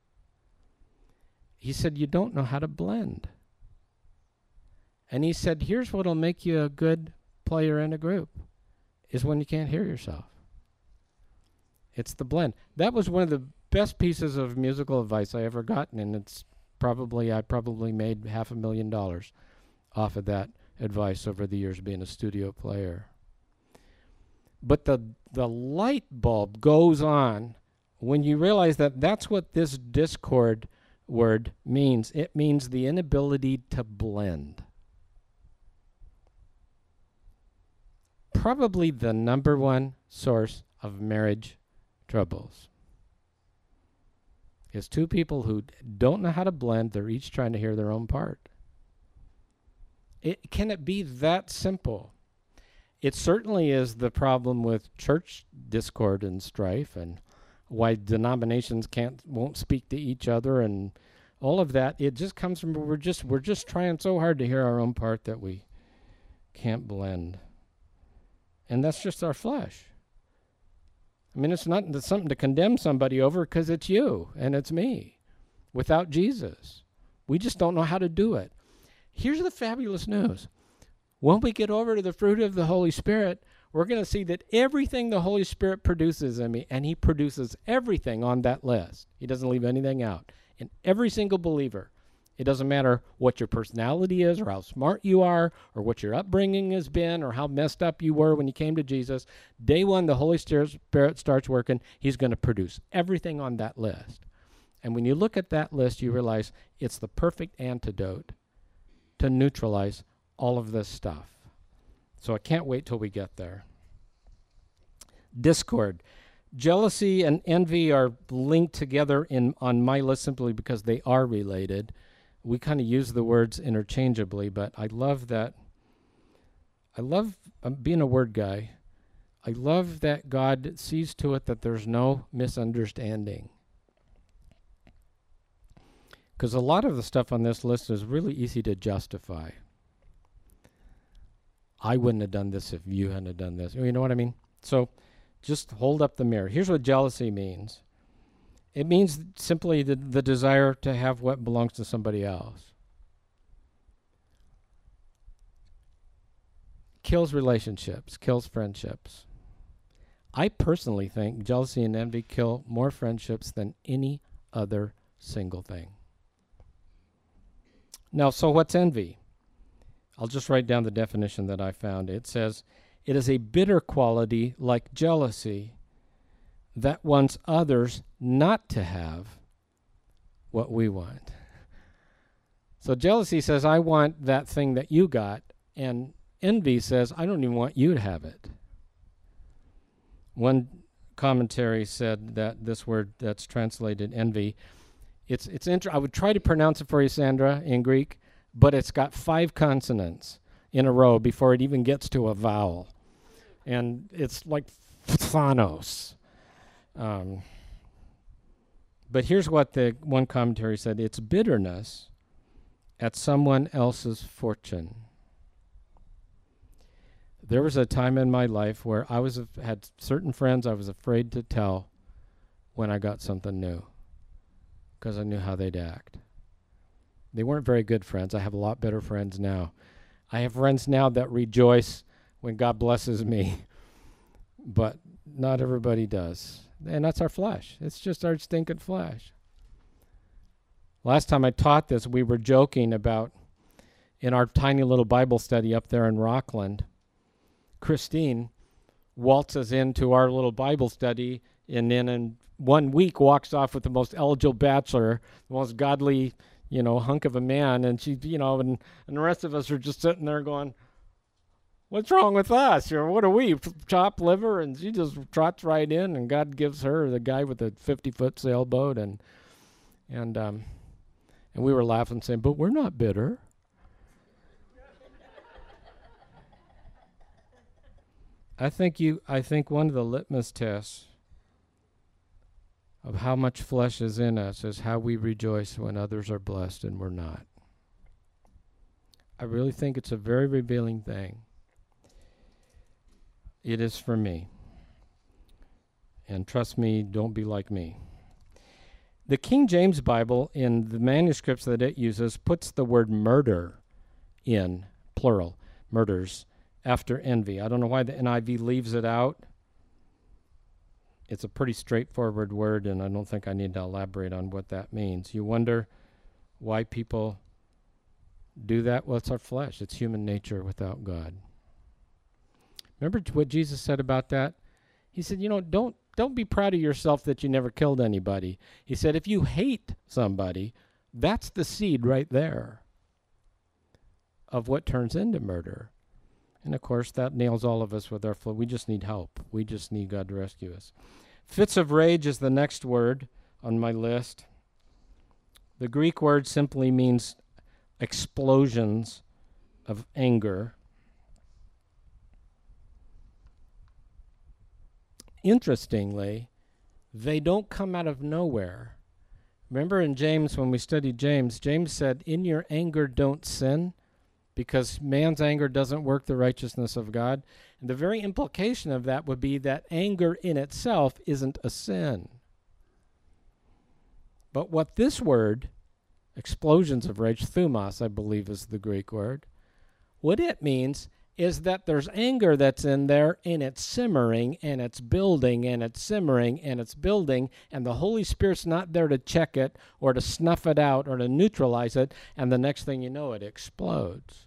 He said, you don't know how to blend. And he said, here's what'll make you a good player in a group, is when you can't hear yourself. It's the blend. That was one of the best pieces of musical advice I ever gotten, and it's probably, I probably made half a million dollars off of that advice over the years being a studio player. But the the light bulb goes on when you realize that that's what this discord word means. It means the inability to blend. Probably the number one source of marriage troubles is two people who don't know how to blend. They're each trying to hear their own part. It, can it be that simple? It certainly is the problem with church discord and strife, and why denominations can't won't speak to each other, and all of that. It just comes from we're just we're just trying so hard to hear our own part that we can't blend, and that's just our flesh. I mean, it's not it's something to condemn somebody over, because it's you and it's me. Without Jesus, we just don't know how to do it. Here's the fabulous news. When we get over to the fruit of the Holy Spirit, we're going to see that everything the Holy Spirit produces in me, and he produces everything on that list. He doesn't leave anything out. In every single believer, it doesn't matter what your personality is or how smart you are or what your upbringing has been or how messed up you were when you came to Jesus. Day one, the Holy Spirit starts working. He's going to produce everything on that list. And when you look at that list, you realize it's the perfect antidote to neutralize all of this stuff. So I can't wait till we get there. Discord. Jealousy and envy are linked together in on my list simply because they are related. We kind of use the words interchangeably, but I love that. I love um, being a word guy. I love that God sees to it that there's no misunderstanding. Because a lot of the stuff on this list is really easy to justify. I wouldn't have done this if you hadn't have done this. You know what I mean? So just hold up the mirror. Here's what jealousy means. It means simply the, the desire to have what belongs to somebody else. Kills relationships, kills friendships. I personally think jealousy and envy kill more friendships than any other single thing. Now, so what's envy? I'll just write down the definition that I found. It says, it is a bitter quality like jealousy that wants others not to have what we want. So jealousy says, I want that thing that you got, and envy says, I don't even want you to have it. One commentary said that this word that's translated envy, it's it's inter- I would try to pronounce it for you, Sandra, in Greek, but it's got five consonants in a row before it even gets to a vowel. And it's like phanos. Um, but here's what the one commentary said. It's bitterness at someone else's fortune. There was a time in my life where I was af- had certain friends I was afraid to tell when I got something new, because I knew how they'd act. They weren't very good friends. I have a lot better friends now. I have friends now that rejoice when God blesses me, but not everybody does. And that's our flesh. It's just our stinking flesh. Last time I taught this, we were joking about, in our tiny little Bible study up there in Rockland, Christine waltzes into our little Bible study and then in one week walks off with the most eligible bachelor, the most godly, you know, hunk of a man. And she, you know, and, and the rest of us are just sitting there going, what's wrong with us? Or what are we, chopped liver? And she just trots right in, and God gives her the guy with the fifty-foot sailboat. And, and, um, and we were laughing, saying, but we're not bitter. I think you. I think one of the litmus tests of how much flesh is in us is how we rejoice when others are blessed and we're not. I really think it's a very revealing thing. It is for me. And trust me, don't be like me. The King James Bible, in the manuscripts that it uses, puts the word murder in, plural, murders, after envy. I don't know why the N I V leaves it out. It's a pretty straightforward word, and I don't think I need to elaborate on what that means. You wonder why people do that? Well, it's our flesh. It's human nature without God. Remember what Jesus said about that? He said, you know, don't don't be proud of yourself that you never killed anybody. He said, if you hate somebody, that's the seed right there of what turns into murder. And, of course, that nails all of us with our flesh. We just need help. We just need God to rescue us. Fits of rage is the next word on my list. The Greek word simply means explosions of anger. Interestingly, they don't come out of nowhere. Remember in James, when we studied James, James said, in your anger don't sin, because man's anger doesn't work the righteousness of God. And the very implication of that would be that anger in itself isn't a sin. But what this word, explosions of rage, thumos, I believe is the Greek word, what it means is that there's anger that's in there, and it's simmering, and it's building, and it's simmering, and it's building, and the Holy Spirit's not there to check it or to snuff it out or to neutralize it, and the next thing you know, it explodes.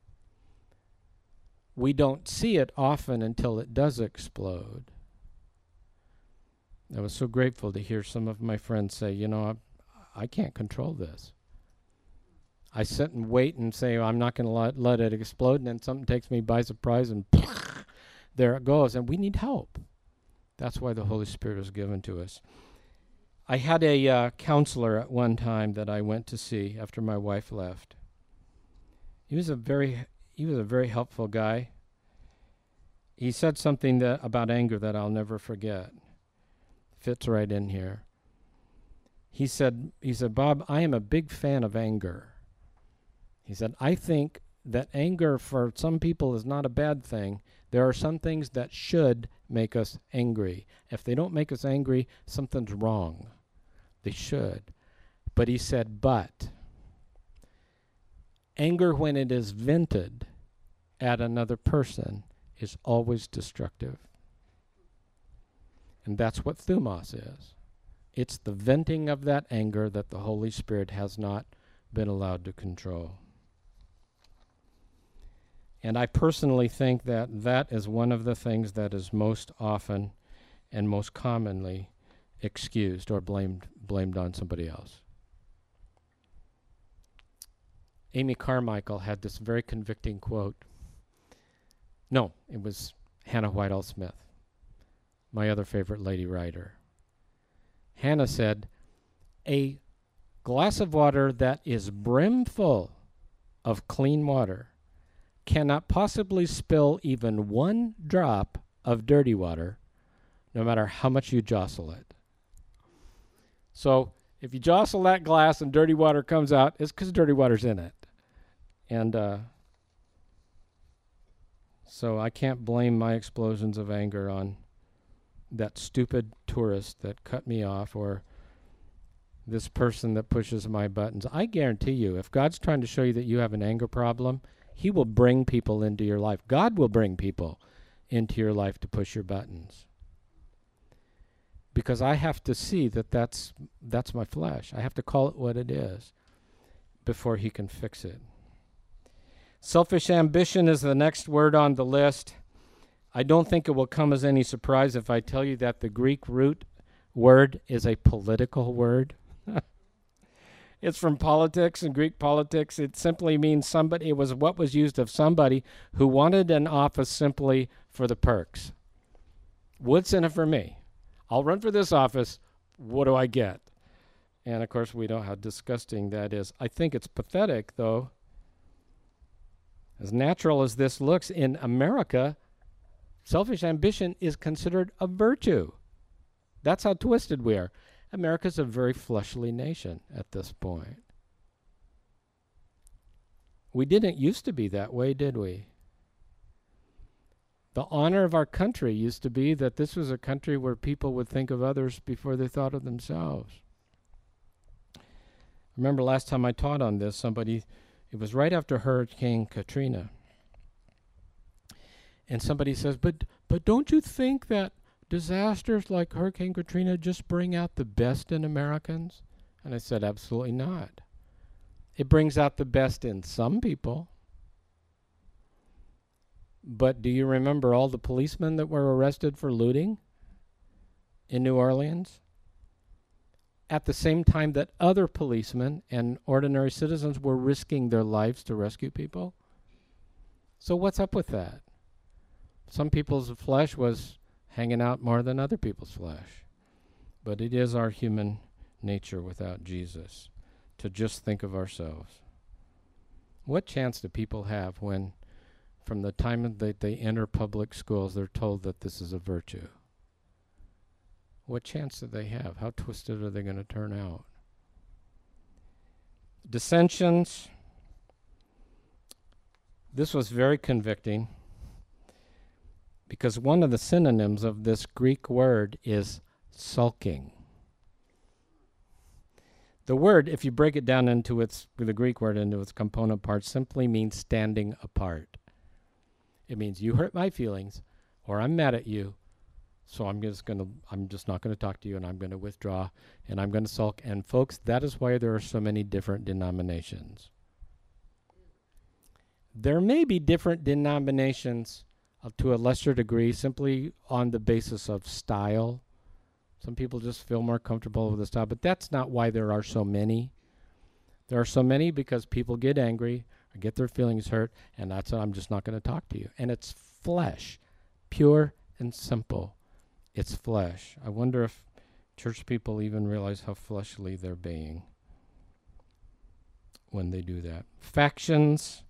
We don't see it often until it does explode. I was so grateful to hear some of my friends say, you know, I, I can't control this. I sit and wait and say, I'm not going to let, let it explode, and then something takes me by surprise, and there it goes. And we need help. That's why the Holy Spirit is given to us. I had a uh, counselor at one time that I went to see after my wife left. He was a very, he was a very helpful guy. He said something that, about anger that I'll never forget. Fits right in here. He said, he said, Bob, I am a big fan of anger. He said, I think that anger for some people is not a bad thing. There are some things that should make us angry. If they don't make us angry, something's wrong. They should. But he said, but anger, when it is vented at another person, is always destructive. And that's what thumos is. It's the venting of that anger that the Holy Spirit has not been allowed to control. And I personally think that that is one of the things that is most often and most commonly excused or blamed blamed on somebody else. Amy Carmichael had this very convicting quote. No, it was Hannah Whitall Smith, my other favorite lady writer. Hannah said, a glass of water that is brimful of clean water cannot possibly spill even one drop of dirty water, no matter how much you jostle it. So if you jostle that glass and dirty water comes out, it's because dirty water's in it. And uh, So I can't blame my explosions of anger on that stupid tourist that cut me off or this person that pushes my buttons. I guarantee you, if God's trying to show you that you have an anger problem, he will bring people into your life. God will bring people into your life to push your buttons. Because I have to see that that's, that's my flesh. I have to call it what it is before he can fix it. Selfish ambition is the next word on the list. I don't think it will come as any surprise if I tell you that the Greek root word is a political word. It's from politics and Greek politics. It simply means somebody, it was what was used of somebody who wanted an office simply for the perks. What's in it for me? I'll run for this office. What do I get? And of course, we know how disgusting that is. I think it's pathetic, though. As natural as this looks, in America, selfish ambition is considered a virtue. That's how twisted we are. America's a very fleshly nation at this point. We didn't used to be that way, did we? The honor of our country used to be that this was a country where people would think of others before they thought of themselves. Remember last time I taught on this, somebody, it was right after Hurricane Katrina. And somebody says, but but don't you think that disasters like Hurricane Katrina just bring out the best in Americans? And I said, absolutely not. It brings out the best in some people. But do you remember all the policemen that were arrested for looting in New Orleans? At the same time that other policemen and ordinary citizens were risking their lives to rescue people? So what's up with that? Some people's flesh was hanging out more than other people's flesh. But it is our human nature without Jesus to just think of ourselves. What chance do people have when, from the time that they enter public schools, they're told that this is a virtue? What chance do they have? How twisted are they going to turn out? Dissensions. This was very convicting because one of the synonyms of this Greek word is sulking. The word, if you break it down into its, the Greek word into its component parts, simply means standing apart. It means you hurt my feelings, or I'm mad at you, so I'm just gonna, I'm just not going to talk to you, and I'm going to withdraw, and I'm going to sulk. And folks, that is why there are so many different denominations. There may be different denominations uh, to a lesser degree, simply on the basis of style. Some people just feel more comfortable with the style, but that's not why there are so many. There are so many because people get angry or get their feelings hurt, and that's why I'm just not going to talk to you. And it's flesh, pure and simple. It's flesh. I wonder if church people even realize how fleshly they're being when they do that. Factions.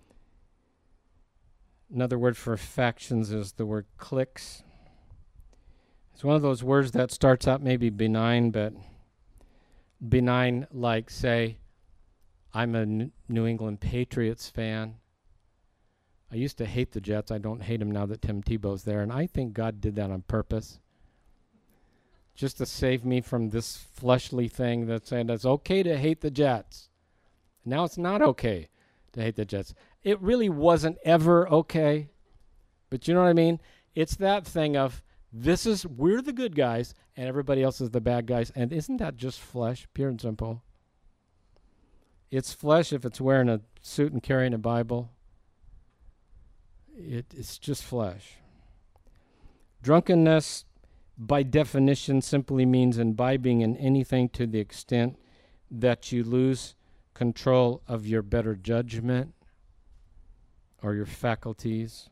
Another word for factions is the word cliques. It's one of those words that starts out maybe benign, but benign like, say, I'm a N- New England Patriots fan. I used to hate the Jets. I don't hate them now that Tim Tebow's there, and I think God did that on purpose, just to save me from this fleshly thing that's saying it's okay to hate the Jets. Now it's not okay to hate the Jets. It really wasn't ever okay, but you know what I mean? It's that thing of, this is, we're the good guys, and everybody else is the bad guys. And isn't that just flesh, pure and simple? It's flesh if it's wearing a suit and carrying a Bible. It, it's just flesh. Drunkenness, by definition, simply means imbibing in anything to the extent that you lose control of your better judgment or your faculties.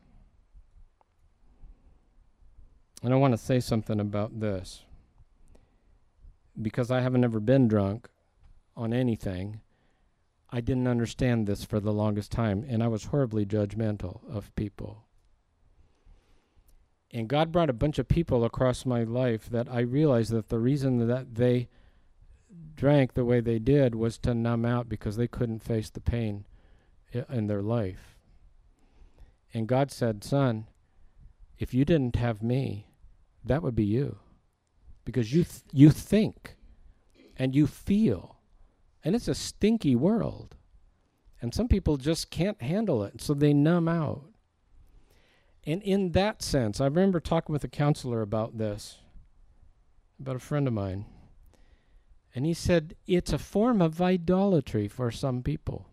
And I want to say something about this, because I haven't ever been drunk on anything. I didn't understand this for the longest time, and I was horribly judgmental of people. And God brought a bunch of people across my life that I realized that the reason that they drank the way they did was to numb out because they couldn't face the pain I- in their life. And God said, son, if you didn't have me, that would be you. Because you th- you think and you feel. And it's a stinky world. And some people just can't handle it, so they numb out. And in that sense, I remember talking with a counselor about this, about a friend of mine. And he said, it's a form of idolatry for some people.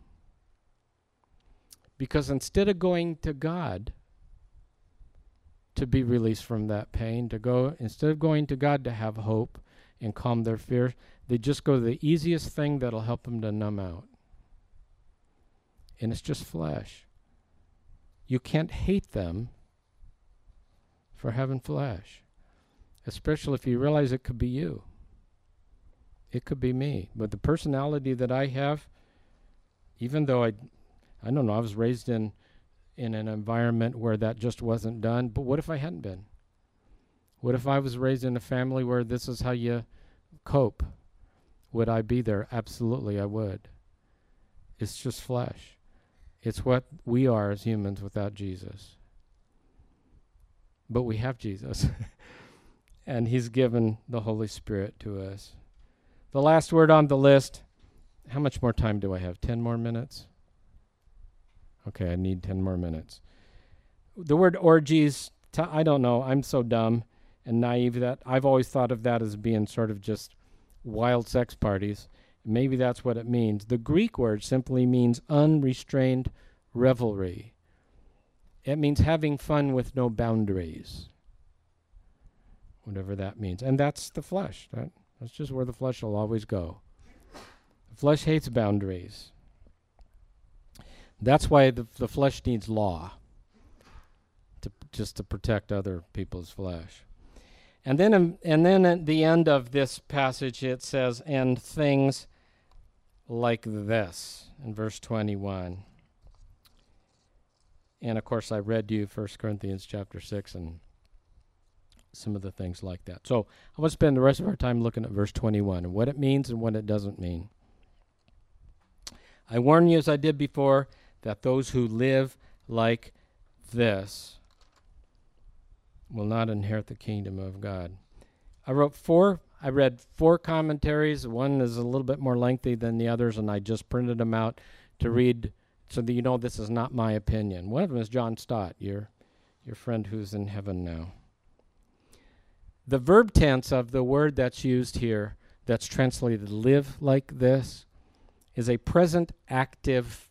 Because instead of going to God to be released from that pain, to go, instead of going to God to have hope and calm their fear, they just go to the easiest thing that'll help them to numb out. And it's just flesh. You can't hate them for having flesh, especially if you realize it could be you. It could be me. But the personality that I have, even though I, I don't know, I was raised in, in an environment where that just wasn't done, but what if I hadn't been? What if I was raised in a family where this is how you cope? Would I be there? Absolutely, I would. It's just flesh. It's what we are as humans without Jesus. But we have Jesus. And he's given the Holy Spirit to us. The last word on the list. How much more time do I have? Ten more minutes? Okay, I need ten more minutes. The word orgies, t- I don't know. I'm so dumb and naive that I've always thought of that as being sort of just wild sex parties. Maybe that's what it means. The Greek word simply means unrestrained revelry. It means having fun with no boundaries. Whatever that means. And that's the flesh. That, that's just where the flesh will always go. The flesh hates boundaries. That's why the, the flesh needs law. To, just to protect other people's flesh. And then, um, and then at the end of this passage it says, and things like this, in verse twenty-one. And of course I read you First Corinthians chapter six and some of the things like that. So I want to spend the rest of our time looking at verse twenty-one and what it means and what it doesn't mean. I warn you, as I did before, that those who live like this will not inherit the kingdom of God. I wrote four, I read four commentaries. One is a little bit more lengthy than the others, and I just printed them out to read so that you know this is not my opinion. One of them is John Stott, your, your friend who's in heaven now. The verb tense of the word that's used here, that's translated live like this, is a present active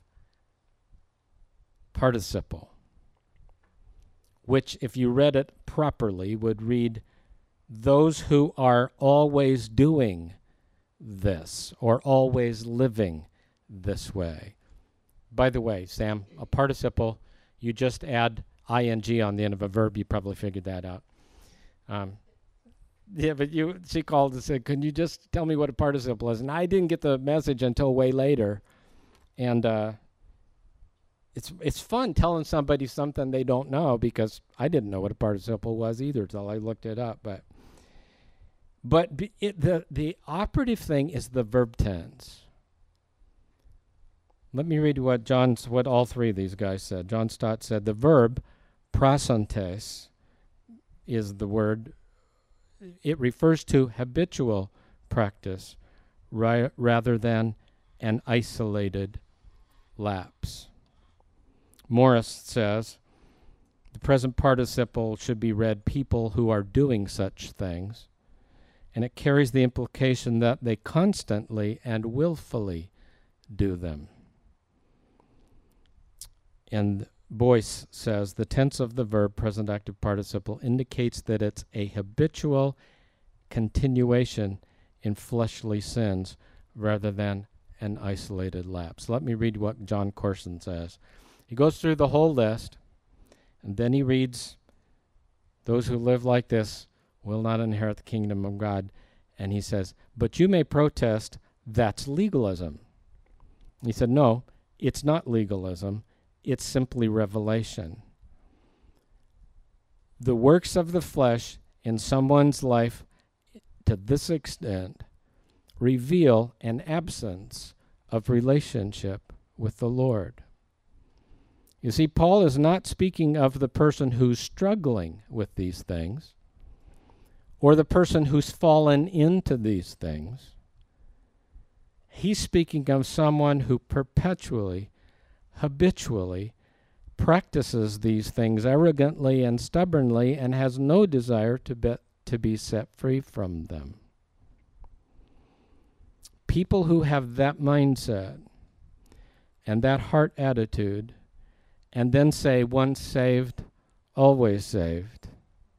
participle, which if you read it properly would read, those who are always doing this or always living this way. By the way, Sam, a participle, you just add ing on the end of a verb. You probably figured that out. Um, yeah, but you, she called and said, can you just tell me what a participle is? And I didn't get the message until way later. And uh, it's it's fun telling somebody something they don't know, because I didn't know what a participle was either until I looked it up. But but be, it, the the operative thing is the verb tense. Let me read what John's what all three of these guys said. John Stott said the verb prasantes is the word. It refers to habitual practice ri- rather than an isolated lapse. Morris says the present participle should be read people who are doing such things, and it carries the implication that they constantly and willfully do them. And Boyce says the tense of the verb present active participle indicates that it's a habitual continuation in fleshly sins rather than an isolated lapse. Let me read what John Corson says. He goes through the whole list, and then he reads, those who live like this will not inherit the kingdom of God. And he says, but you may protest, that's legalism. He said, no, it's not legalism. It's simply revelation. The works of the flesh in someone's life to this extent reveal an absence of relationship with the Lord. You see, Paul is not speaking of the person who's struggling with these things or the person who's fallen into these things. He's speaking of someone who perpetually, habitually practices these things arrogantly and stubbornly and has no desire to be, to be set free from them. People who have that mindset and that heart attitude and then say, once saved, always saved,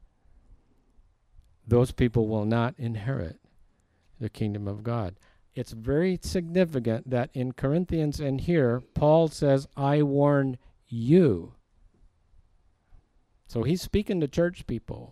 those people will not inherit the kingdom of God. It's very significant that in Corinthians and here, Paul says, I warn you. So he's speaking to church people.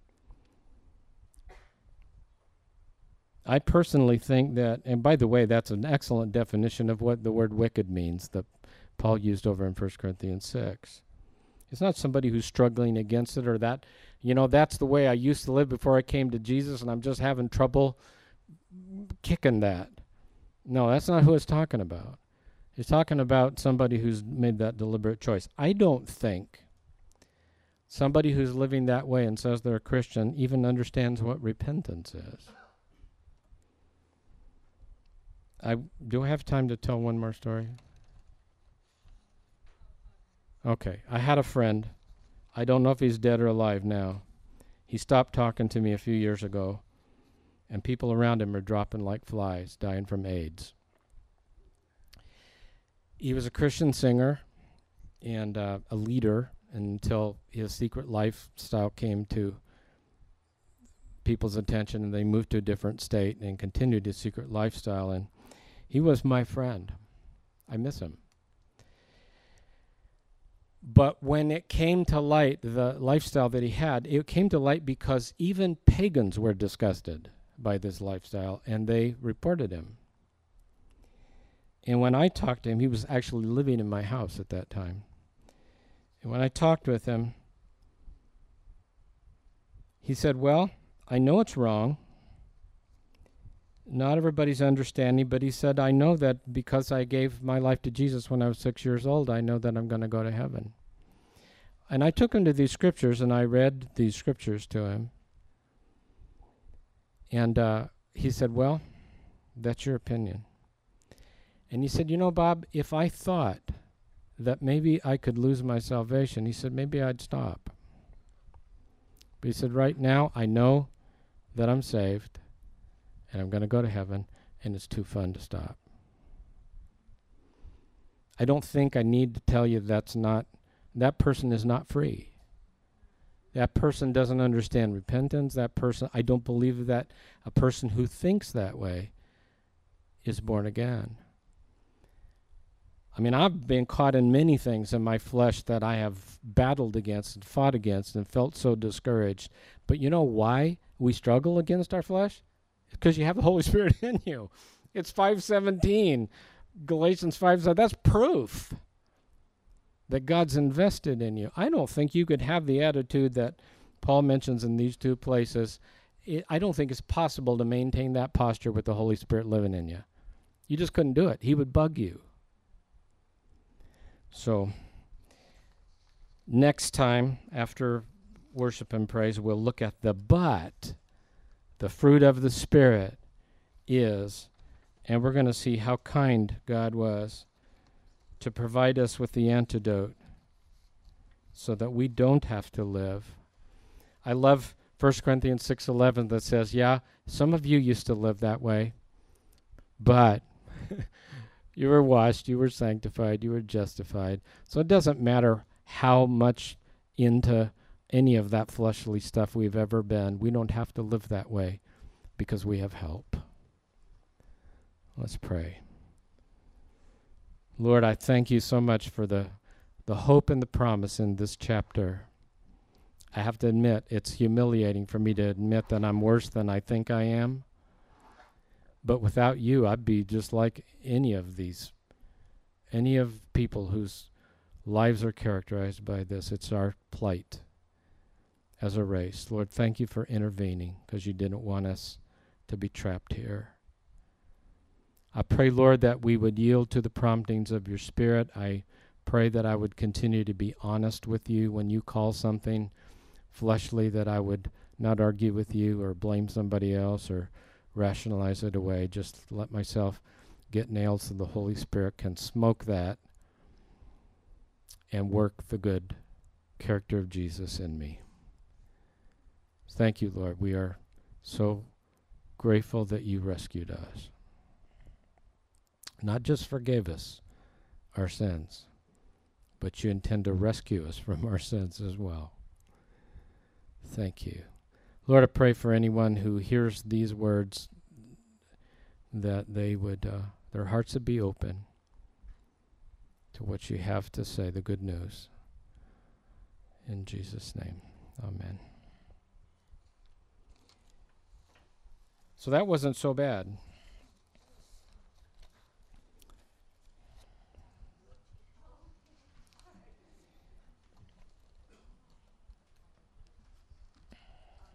I personally think that, and by the way, that's an excellent definition of what the word wicked means that Paul used over in First Corinthians six. It's not somebody who's struggling against it or that, you know, that's the way I used to live before I came to Jesus and I'm just having trouble kicking that. No, that's not who it's talking about. He's talking about somebody who's made that deliberate choice. I don't think somebody who's living that way and says they're a Christian even understands what repentance is. I do I have time to tell one more story? Okay. I had a friend. I don't know if he's dead or alive now. He stopped talking to me a few years ago, and people around him are dropping like flies, dying from AIDS. He was a Christian singer and uh, a leader until his secret lifestyle came to people's attention, and they moved to a different state and continued his secret lifestyle. And he was my friend. I miss him. But when it came to light, the lifestyle that he had, it came to light because even pagans were disgusted by this lifestyle, and they reported him. And when I talked to him, he was actually living in my house at that time. And when I talked with him, he said, well, I know it's wrong. Not everybody's understanding, but he said, I know that because I gave my life to Jesus when I was six years old, I know that I'm going to go to heaven. And I took him to these scriptures, and I read these scriptures to him. And uh, he said, well, that's your opinion. And he said, you know, Bob, if I thought that maybe I could lose my salvation, he said, maybe I'd stop. But he said, right now, I know that I'm saved, and I'm going to go to heaven, and it's too fun to stop. I don't think I need to tell you that's not, that person is not free. That person doesn't understand repentance. That person, I don't believe that a person who thinks that way is born again. I mean, I've been caught in many things in my flesh that I have battled against and fought against and felt so discouraged. But you know why we struggle against our flesh? It's because you have the Holy Spirit in you. It's five seventeen, Galatians five seventeen. That's proof that God's invested in you. I don't think you could have the attitude that Paul mentions in these two places. It, I don't think it's possible to maintain that posture with the Holy Spirit living in you. You just couldn't do it. He would bug you. So, next time, after worship and praise, we'll look at the but. The fruit of the Spirit is, and we're going to see how kind God was to provide us with the antidote so that we don't have to live. I love First Corinthians six eleven that says, yeah, some of you used to live that way, but you were washed, you were sanctified, you were justified. So it doesn't matter how much into any of that fleshly stuff we've ever been. We don't have to live that way because we have help. Let's pray. Lord, I thank you so much for the, the hope and the promise in this chapter. I have to admit, it's humiliating for me to admit that I'm worse than I think I am. But without you, I'd be just like any of these, any of people whose lives are characterized by this. It's our plight as a race. Lord, thank you for intervening because you didn't want us to be trapped here. I pray, Lord, that we would yield to the promptings of your Spirit. I pray that I would continue to be honest with you when you call something fleshly, that I would not argue with you or blame somebody else or rationalize it away. Just let myself get nailed so the Holy Spirit can smoke that and work the good character of Jesus in me. Thank you, Lord. We are so grateful that you rescued us. Not just forgave us our sins, but you intend to rescue us from our sins as well. Thank you. Lord, I pray for anyone who hears these words, that they would, uh, their hearts would be open to what you have to say, the good news. In Jesus' name, amen. So that wasn't so bad.